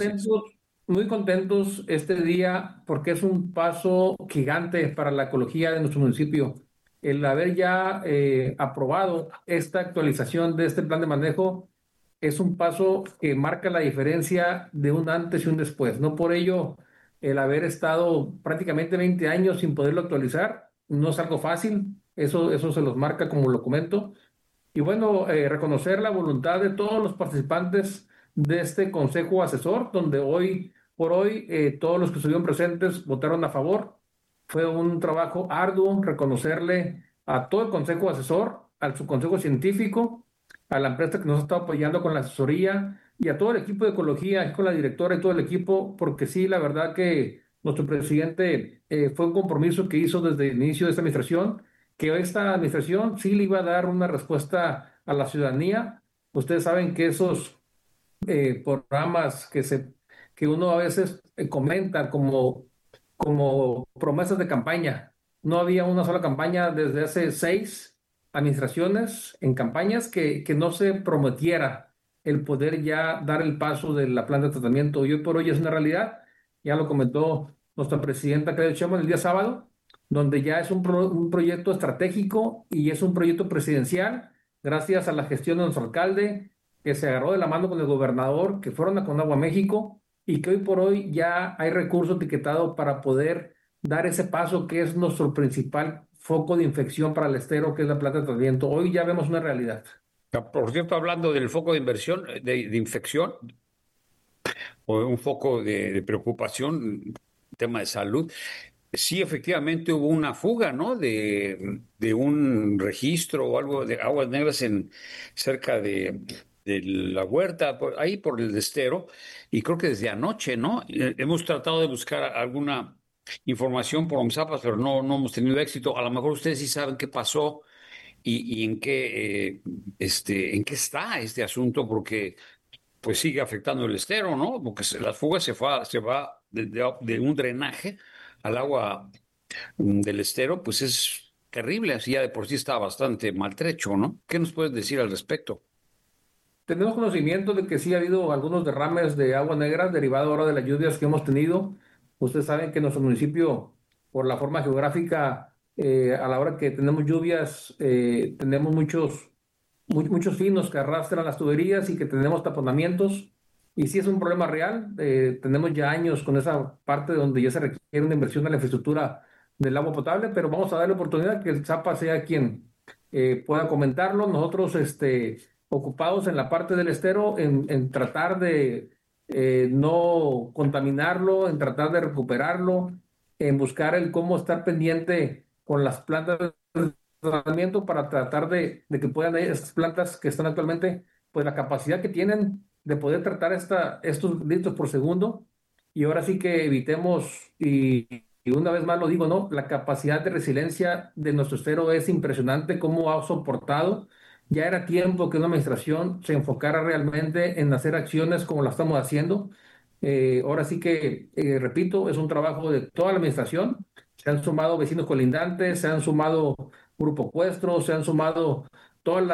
muy contentos este día porque es un paso gigante para la ecología de nuestro municipio. El haber ya aprobado esta actualización de este plan de manejo es un paso que marca la diferencia de un antes y un después. No por ello el haber estado prácticamente 20 años sin poderlo actualizar no es algo fácil. Eso se los marca, como lo comento. Y bueno, reconocer la voluntad de todos los participantes de este consejo asesor, donde hoy por hoy todos los que estuvieron presentes votaron a favor. Fue un trabajo arduo reconocerle a todo el consejo asesor, al subconsejo científico, a la empresa que nos ha estado apoyando con la asesoría y a todo el equipo de ecología, con la directora y todo el equipo, porque sí, la verdad que nuestro presidente fue un compromiso que hizo desde el inicio de esta administración, que esta administración sí le iba a dar una respuesta a la ciudadanía. Ustedes saben que esos programas que uno a veces comenta como promesas de campaña, no había una sola campaña desde hace 6 administraciones en campañas que no se prometiera el poder ya dar el paso de la planta de tratamiento. Y hoy por hoy es una realidad. Ya lo comentó nuestra presidenta Claudia Sheinbaum el día sábado, donde ya es un proyecto estratégico y es un proyecto presidencial, gracias a la gestión de nuestro alcalde, que se agarró de la mano con el gobernador, que fueron a Conagua, México, y que hoy por hoy ya hay recurso etiquetado para poder dar ese paso que es nuestro principal foco de infección para el estero, que es la planta de tratamiento. Hoy ya vemos una realidad. Por cierto, hablando del foco de inversión, de infección, o un foco de preocupación, tema de salud, sí, efectivamente hubo una fuga, ¿no? De un registro o algo de aguas negras cerca de la huerta, ahí por el estero, y creo que desde anoche, ¿no? Hemos tratado de buscar alguna información por OMSAPAS, pero no hemos tenido éxito. A lo mejor ustedes sí saben qué pasó y en qué está este asunto, porque pues sigue afectando el estero, ¿no? Porque las fugas se va de un drenaje al agua del estero, pues es terrible, así ya de por sí está bastante maltrecho, ¿no? ¿Qué nos puedes decir al respecto? Tenemos conocimiento de que sí ha habido algunos derrames de agua negra derivado ahora de las lluvias que hemos tenido. Ustedes saben que nuestro municipio, por la forma geográfica, a la hora que tenemos lluvias, tenemos muchos finos que arrastran las tuberías y que tenemos taponamientos. Y sí es un problema real. Tenemos ya años con esa parte donde ya se requiere una inversión en la infraestructura del agua potable, pero vamos a darle oportunidad que el ZAPA sea quien pueda comentarlo. Nosotros ocupados en la parte del estero en tratar de no contaminarlo, en tratar de recuperarlo, en buscar el cómo estar pendiente con las plantas de tratamiento para tratar de que puedan estas plantas que están actualmente, pues la capacidad que tienen de poder tratar estos litros por segundo. Y ahora sí que evitemos, y una vez más lo digo, ¿no? La capacidad de resiliencia de nuestro estero es impresionante, cómo ha soportado. Ya era tiempo que una administración se enfocara realmente en hacer acciones como la estamos haciendo. Ahora sí que, repito, es un trabajo de toda la administración. Se han sumado vecinos colindantes, se han sumado Grupo Cuestro, se han sumado todas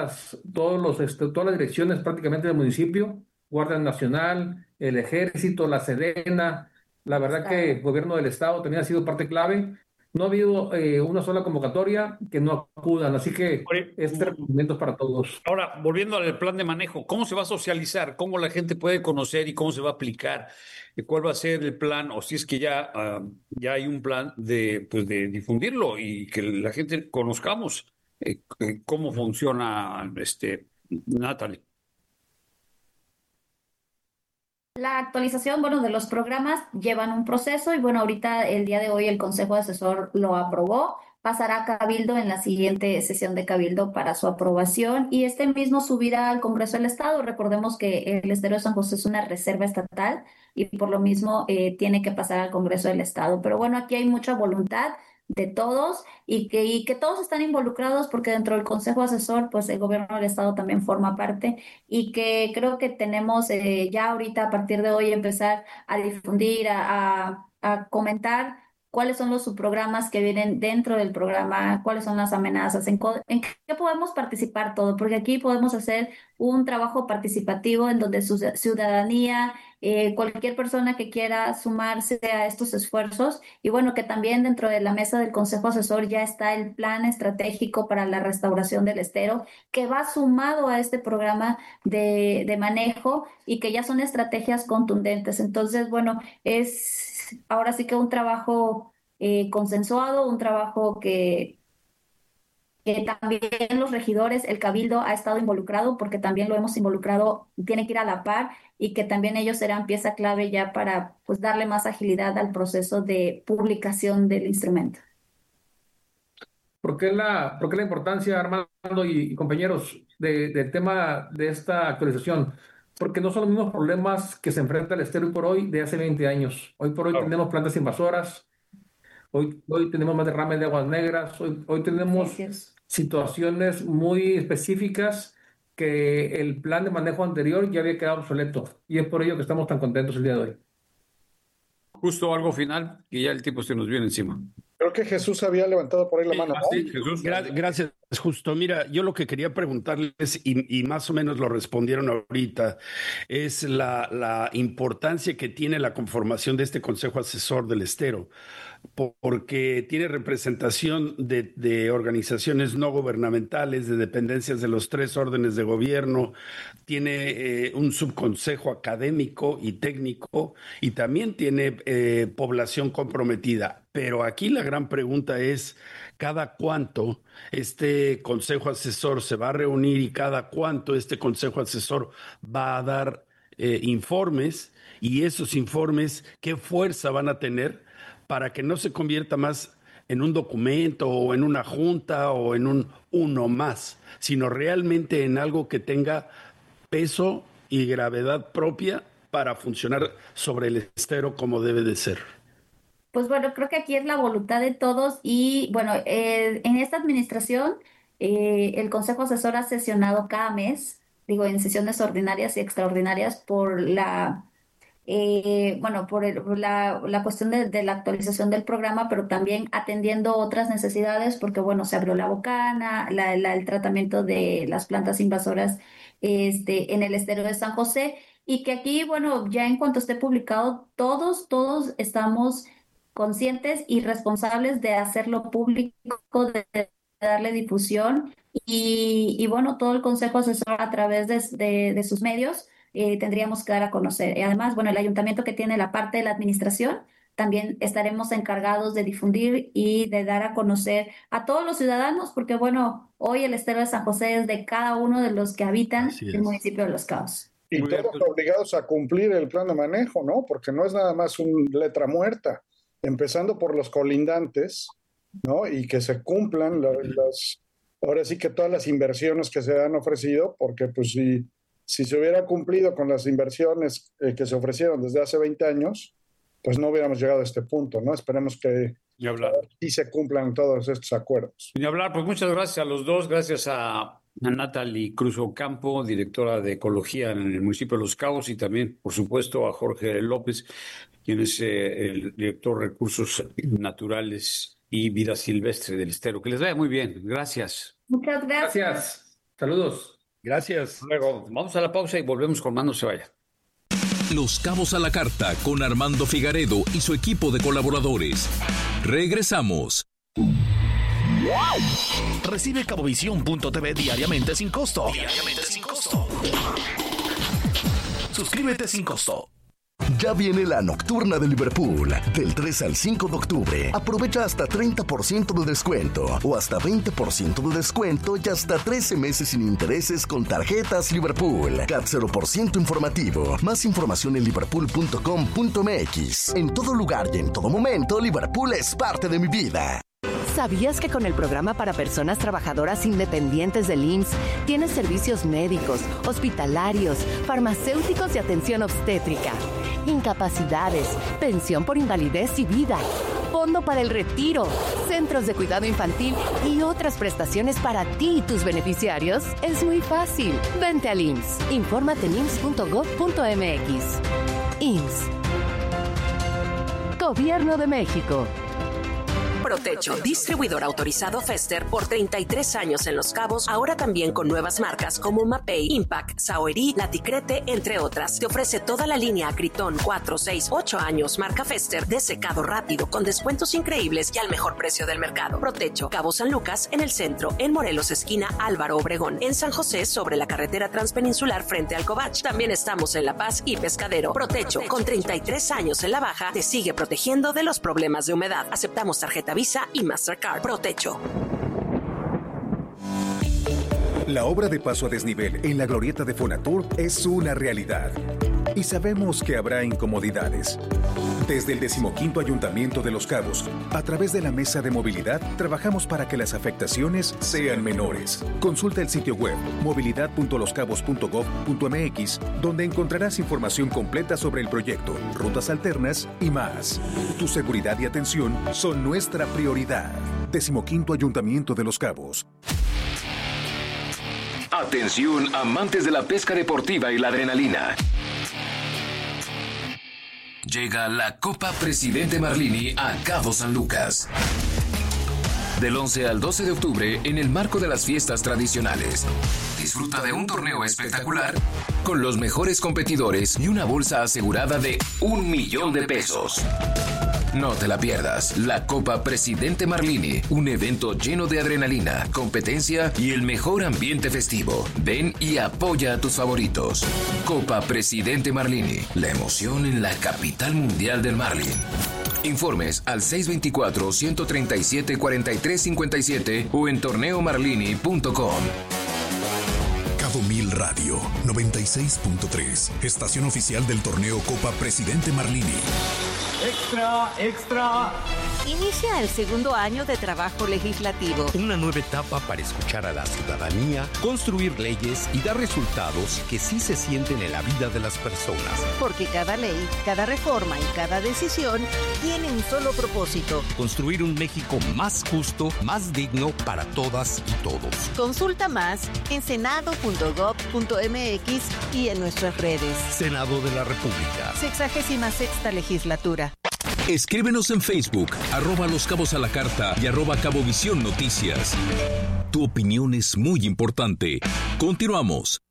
las direcciones prácticamente del municipio, Guardia Nacional, el Ejército, la Sedena. La verdad que el gobierno del estado también ha sido parte clave. No ha habido una sola convocatoria que no acudan, así que este reconocimiento es para todos. Ahora, volviendo al plan de manejo, ¿cómo se va a socializar? ¿Cómo la gente puede conocer y cómo se va a aplicar? ¿Cuál va a ser el plan? O si es que ya hay un plan de difundirlo y que la gente conozcamos cómo funciona, Natalie. La actualización, bueno, de los programas llevan un proceso y bueno, ahorita el día de hoy el Consejo Asesor lo aprobó, pasará a Cabildo en la siguiente sesión de Cabildo para su aprobación y este mismo subirá al Congreso del Estado. Recordemos que el Estero de San José es una reserva estatal y por lo mismo tiene que pasar al Congreso del Estado. Pero bueno, aquí hay mucha voluntad de todos y que todos están involucrados porque dentro del Consejo Asesor pues el gobierno del Estado también forma parte y que creo que tenemos ya ahorita a partir de hoy empezar a difundir, a comentar cuáles son los subprogramas que vienen dentro del programa, cuáles son las amenazas, en qué podemos participar todo, porque aquí podemos hacer un trabajo participativo en donde su ciudadanía, cualquier persona que quiera sumarse a estos esfuerzos y bueno, que también dentro de la mesa del Consejo Asesor ya está el plan estratégico para la restauración del estero, que va sumado a este programa de manejo y que ya son estrategias contundentes. Entonces, bueno, es ahora sí que un trabajo consensuado, un trabajo que también los regidores, el Cabildo ha estado involucrado porque también lo hemos involucrado, tiene que ir a la par y que también ellos serán pieza clave ya para pues darle más agilidad al proceso de publicación del instrumento. ¿Por qué la importancia, Armando y compañeros, del tema de esta actualización? Porque no son los mismos problemas que se enfrenta el estero hoy por hoy de hace 20 años. Hoy por hoy tenemos plantas invasoras, hoy tenemos más derrames de aguas negras, hoy tenemos situaciones muy específicas que el plan de manejo anterior ya había quedado obsoleto. Y es por ello que estamos tan contentos el día de hoy. Justo algo final, y ya el tiempo se nos viene encima. Creo que Jesús había levantado por ahí la mano. Sí, Jesús. Gracias, Justo. Mira, yo lo que quería preguntarles, y más o menos lo respondieron ahorita, es la importancia que tiene la conformación de este Consejo Asesor del Estero, porque tiene representación de organizaciones no gubernamentales, de dependencias de los 3 órdenes de gobierno, tiene un subconsejo académico y técnico, y también tiene población comprometida. Pero aquí la gran pregunta es, ¿cada cuánto este Consejo Asesor se va a reunir y cada cuánto este Consejo Asesor va a dar informes? Y esos informes, ¿qué fuerza van a tener para que no se convierta más en un documento o en una junta o en un uno más, sino realmente en algo que tenga peso y gravedad propia para funcionar sobre el estero como debe de ser? Pues bueno, creo que aquí es la voluntad de todos y bueno, en esta administración el Consejo Asesor ha sesionado cada mes, digo, en sesiones ordinarias y extraordinarias por la cuestión de la actualización del programa, pero también atendiendo otras necesidades, porque bueno, se abrió la bocana, el tratamiento de las plantas invasoras en el estero de San José, y que aquí, bueno, ya en cuanto esté publicado, todos estamos conscientes y responsables de hacerlo público, de darle difusión, y bueno, todo el Consejo Asesor a través de sus medios tendríamos que dar a conocer. Además, bueno, el ayuntamiento que tiene la parte de la administración, también estaremos encargados de difundir y de dar a conocer a todos los ciudadanos, porque bueno, hoy el estero de San José es de cada uno de los que habitan el municipio de Los Cabos. Y todos obligados a cumplir el plan de manejo, ¿no? Porque no es nada más una letra muerta, empezando por los colindantes, ¿no? Y que se cumplan ahora sí que todas las inversiones que se han ofrecido, porque pues si se hubiera cumplido con las inversiones que se ofrecieron desde hace 20 años, pues no hubiéramos llegado a este punto, ¿no? Esperemos que sí se cumplan todos estos acuerdos. Ni hablar, pues muchas gracias a los dos, gracias a Natalie Cruz Ocampo, directora de Ecología en el municipio de Los Cabos, y también, por supuesto, a Jorge López, quien es el director de Recursos Naturales y Vida Silvestre del Estero. Que les vaya muy bien. Gracias. Muchas gracias. Gracias. Saludos. Gracias. Luego, vamos a la pausa y volvemos con más. No se vaya. Los Cabos a la Carta con Armando Figaredo y su equipo de colaboradores. Regresamos. Recibe Cabovisión.tv diariamente sin costo. Suscríbete sin costo. Ya viene la nocturna de Liverpool. Del 3 al 5 de octubre. Aprovecha hasta 30% de descuento o hasta 20% de descuento y hasta 13 meses sin intereses con tarjetas Liverpool. CAT 0% informativo. Más información en liverpool.com.mx. En todo lugar y en todo momento, Liverpool es parte de mi vida. ¿Sabías que con el programa para personas trabajadoras independientes del IMSS tienes servicios médicos, hospitalarios, farmacéuticos y atención obstétrica, incapacidades, pensión por invalidez y vida, fondo para el retiro, centros de cuidado infantil y otras prestaciones para ti y tus beneficiarios? Es muy fácil. Vente al IMSS. Infórmate en ims.gov.mx. IMSS. Gobierno de México. Protecho, distribuidor autorizado Fester por 33 años en Los Cabos, ahora también con nuevas marcas como Mapei, Impact, Sauerí, Laticrete, entre otras. Te ofrece toda la línea Acritón 4, 6, 8 años, marca Fester, de secado rápido, con descuentos increíbles y al mejor precio del mercado. Protecho, Cabo San Lucas, en el centro, en Morelos, esquina Álvaro Obregón, en San José, sobre la carretera transpeninsular frente al Covach. También estamos en La Paz y Pescadero. Protecho, con 33 años en la baja, te sigue protegiendo de los problemas de humedad. Aceptamos tarjeta Visa y Mastercard. Protecho. La obra de paso a desnivel en la glorieta de Fonatur es una realidad. Y sabemos que habrá incomodidades. Desde el 15º Ayuntamiento de Los Cabos, a través de la Mesa de Movilidad, trabajamos para que las afectaciones sean menores. Consulta el sitio web movilidad.loscabos.gov.mx, donde encontrarás información completa sobre el proyecto, rutas alternas y más. Tu seguridad y atención son nuestra prioridad. 15º Ayuntamiento de Los Cabos. Atención, amantes de la pesca deportiva y la adrenalina. Llega la Copa Presidente Marlini a Cabo San Lucas. Del 11 al 12 de octubre, en el marco de las fiestas tradicionales. Disfruta de un torneo espectacular con los mejores competidores y una bolsa asegurada de $1,000,000 de pesos. No te la pierdas, la Copa Presidente Marlini, un evento lleno de adrenalina, competencia y el mejor ambiente festivo. Ven y apoya a tus favoritos. Copa Presidente Marlini, la emoción en la capital mundial del Marlin. Informes al 624-137-4357 o en torneomarlini.com. Cabo Mil Radio 96.3, estación oficial del torneo Copa Presidente Marlini. ¡Extra, extra! Inicia el segundo año de trabajo legislativo. Una nueva etapa para escuchar a la ciudadanía, construir leyes y dar resultados que sí se sienten en la vida de las personas. Porque cada ley, cada reforma y cada decisión tiene un solo propósito. Construir un México más justo, más digno para todas y todos. Consulta más en senado.gov.mx y en nuestras redes. Senado de la República. 66ª legislatura. Escríbenos en Facebook, @Los Cabos a la Carta y @Cabovisión Noticias. Tu opinión es muy importante. Continuamos.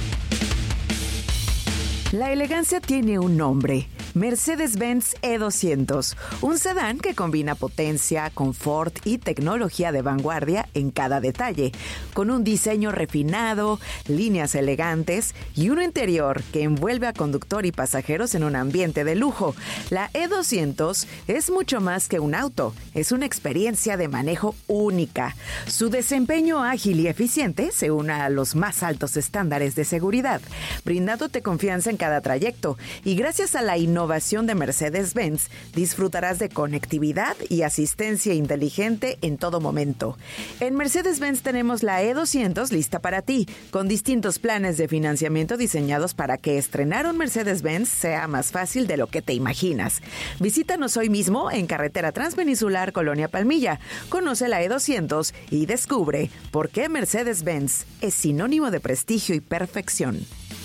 La elegancia tiene un nombre. Mercedes-Benz E200, un sedán que combina potencia, confort y tecnología de vanguardia en cada detalle, con un diseño refinado, líneas elegantes y un interior que envuelve a conductor y pasajeros en un ambiente de lujo. La E200 es mucho más que un auto, es una experiencia de manejo única. Su desempeño ágil y eficiente se une a los más altos estándares de seguridad, brindándote confianza en cada trayecto, y gracias a la innovación de Mercedes-Benz, disfrutarás de conectividad y asistencia inteligente en todo momento. En Mercedes-Benz tenemos la E200 lista para ti, con distintos planes de financiamiento diseñados para que estrenar un Mercedes-Benz sea más fácil de lo que te imaginas. Visítanos hoy mismo en Carretera Transpeninsular, Colonia Palmilla. Conoce la E200 y descubre por qué Mercedes-Benz es sinónimo de prestigio y perfección.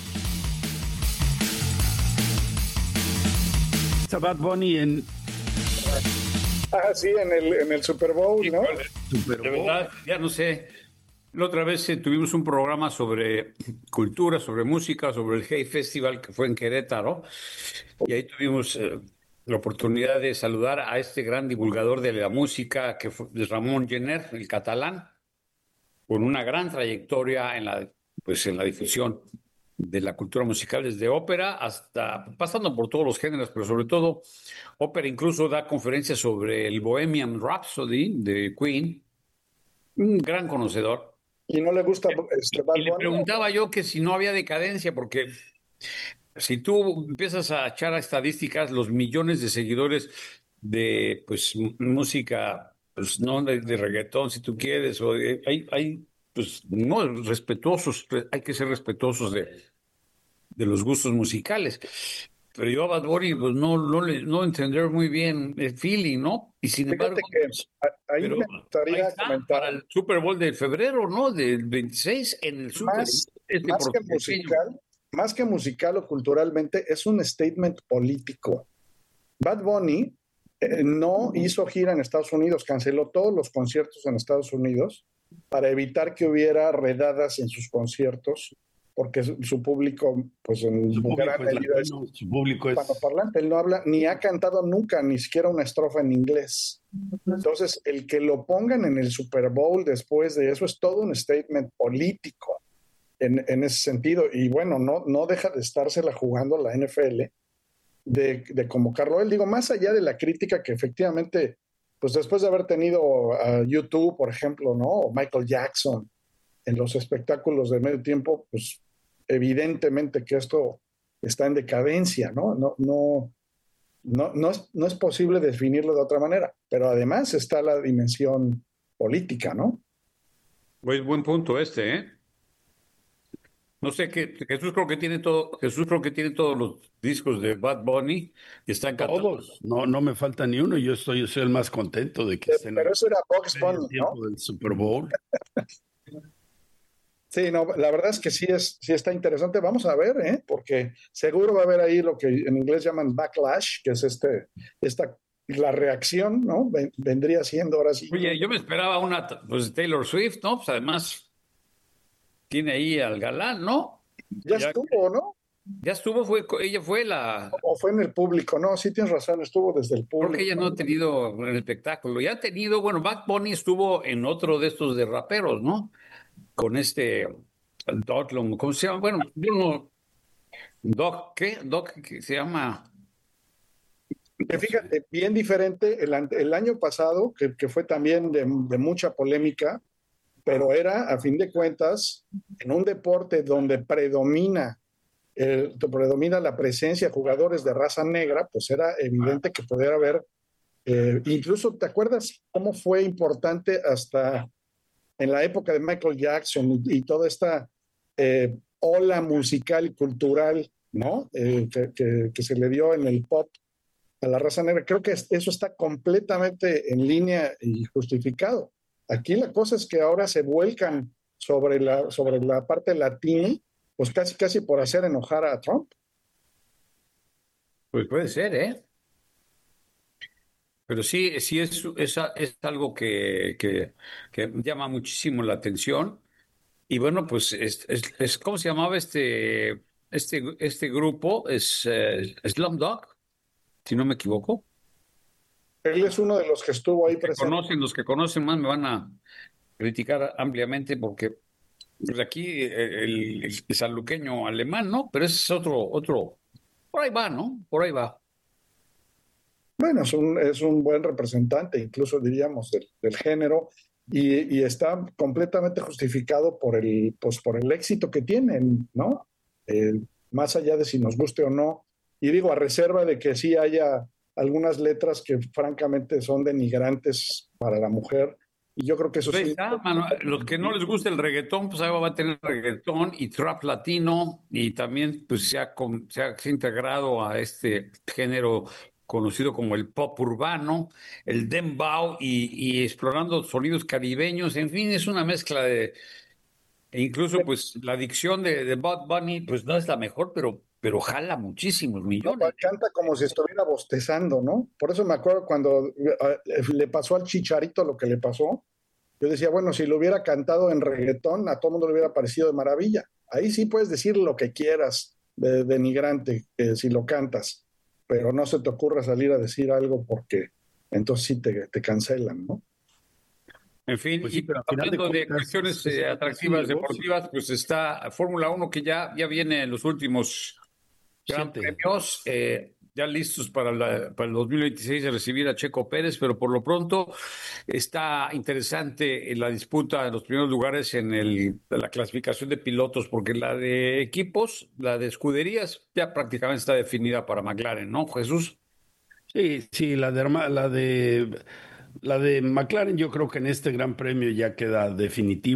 Bad Bunny en... sí, en el Super Bowl, ¿no? De verdad, ya no sé. La otra vez tuvimos un programa sobre cultura, sobre música, sobre el Hey Festival que fue en Querétaro. Y ahí tuvimos la oportunidad de saludar a este gran divulgador de la música, que fue Ramón Gener, el catalán, con una gran trayectoria en la difusión de la cultura musical, desde ópera hasta pasando por todos los géneros, pero sobre todo ópera. Incluso da conferencias sobre el Bohemian Rhapsody de Queen, un gran conocedor. ¿Y no le gusta Bad Bunny? Le preguntaba yo que si no había decadencia, porque si tú empiezas a echar a estadísticas los millones de seguidores de música, no de reggaetón, si tú quieres, o hay no respetuosos, hay que ser respetuosos de los gustos musicales. Pero yo a Bad Bunny no entender muy bien el feeling, ¿no? Y sin embargo, ahí me gustaría comentar para el Super Bowl de febrero, ¿no? Del 26 en el Super. Más que musical o culturalmente, es un statement político. Bad Bunny no hizo gira en Estados Unidos, canceló todos los conciertos en Estados Unidos para evitar que hubiera redadas en sus conciertos, porque su público, pues en gran medida es hispanoparlante. Él no habla, ni ha cantado nunca, ni siquiera una estrofa en inglés. Entonces, el que lo pongan en el Super Bowl después de eso es todo un statement político en ese sentido. Y bueno, no deja de estársela jugando la NFL de convocarlo. Él, digo, más allá de la crítica que efectivamente, pues después de haber tenido a YouTube, por ejemplo, ¿no? O Michael Jackson en los espectáculos de medio tiempo, pues evidentemente que esto está en decadencia, ¿no? No es posible definirlo de otra manera, pero además está la dimensión política, ¿no? Pues buen punto ¿eh? No sé, Jesús creo que tiene todos los discos de Bad Bunny y están todos. No me falta ni uno. Yo soy el más contento de que estén. Pero eso era Bugs Bunny, ¿no? Del Super Bowl. Sí, no, la verdad es que sí está interesante. Vamos a ver, porque seguro va a haber ahí lo que en inglés llaman backlash, que es la reacción, ¿no? Vendría siendo ahora sí. Oye, yo me esperaba una, Taylor Swift, ¿no? Pues además tiene ahí al galán, ¿no? Ya estuvo, ¿no? Ya estuvo, ella fue la... O fue en el público, no, sí tienes razón, estuvo desde el público. Porque ella no ha tenido el espectáculo. Ya ha tenido, Bad Bunny estuvo en otro de estos de raperos, ¿no? Con Dotlong, ¿cómo se llama? Bueno, ¿qué se llama? Fíjate, bien diferente el año pasado, que fue también de mucha polémica, pero era, a fin de cuentas, en un deporte donde predomina la presencia de jugadores de raza negra, pues era evidente que pudiera haber, incluso, ¿te acuerdas cómo fue importante hasta en la época de Michael Jackson y toda esta ola musical y cultural, ¿no? Que se le dio en el pop a la raza negra? Creo que eso está completamente en línea y justificado. Aquí la cosa es que ahora se vuelcan sobre la parte latina, pues casi por hacer enojar a Trump. Pues puede ser, Pero sí es algo que llama muchísimo la atención. Y bueno, pues es ¿cómo se llamaba este grupo? Es Slumdog, si no me equivoco. Él es uno de los que estuvo ahí presente. Los que conocen más me van a criticar ampliamente porque pues aquí el sanluqueño alemán, ¿no? Pero ese es otro. Por ahí va, ¿no? Por ahí va. Bueno, es un buen representante, incluso diríamos, del género, y está completamente justificado por el éxito que tienen, ¿no? Más allá de si nos guste o no, y digo, a reserva de que sí haya algunas letras que francamente son denigrantes para la mujer, y yo creo que eso pues sí. Está, los que no les gusta el reggaetón, pues ahí va a tener reggaetón y trap latino, y también pues se ha integrado a este género conocido como el pop urbano, el dembow y explorando sonidos caribeños. En fin, es una mezcla e incluso pues la dicción de Bad Bunny pues no es la mejor, pero jala muchísimos millones. No, canta como si estuviera bostezando, ¿no? Por eso me acuerdo cuando le pasó al Chicharito lo que le pasó. Yo decía, bueno, si lo hubiera cantado en reggaetón, a todo el mundo le hubiera parecido de maravilla. Ahí sí puedes decir lo que quieras de denigrante, si lo cantas. pero no se te ocurra salir a decir algo porque entonces sí te cancelan, ¿no? En fin, Pues sí, pero al final hablando de cuentas, cuestiones es atractivas un negocio. deportivas, pues está Fórmula 1 que ya viene en los últimos Gran Premios, ya listos para el 2026 de recibir a Checo Pérez, pero por lo pronto está interesante en la disputa de los primeros lugares en la clasificación de pilotos, porque la de equipos, la de escuderías, ya prácticamente está definida para McLaren, ¿no, Jesús? Sí, la de McLaren yo creo que en este Gran Premio ya queda definitivo.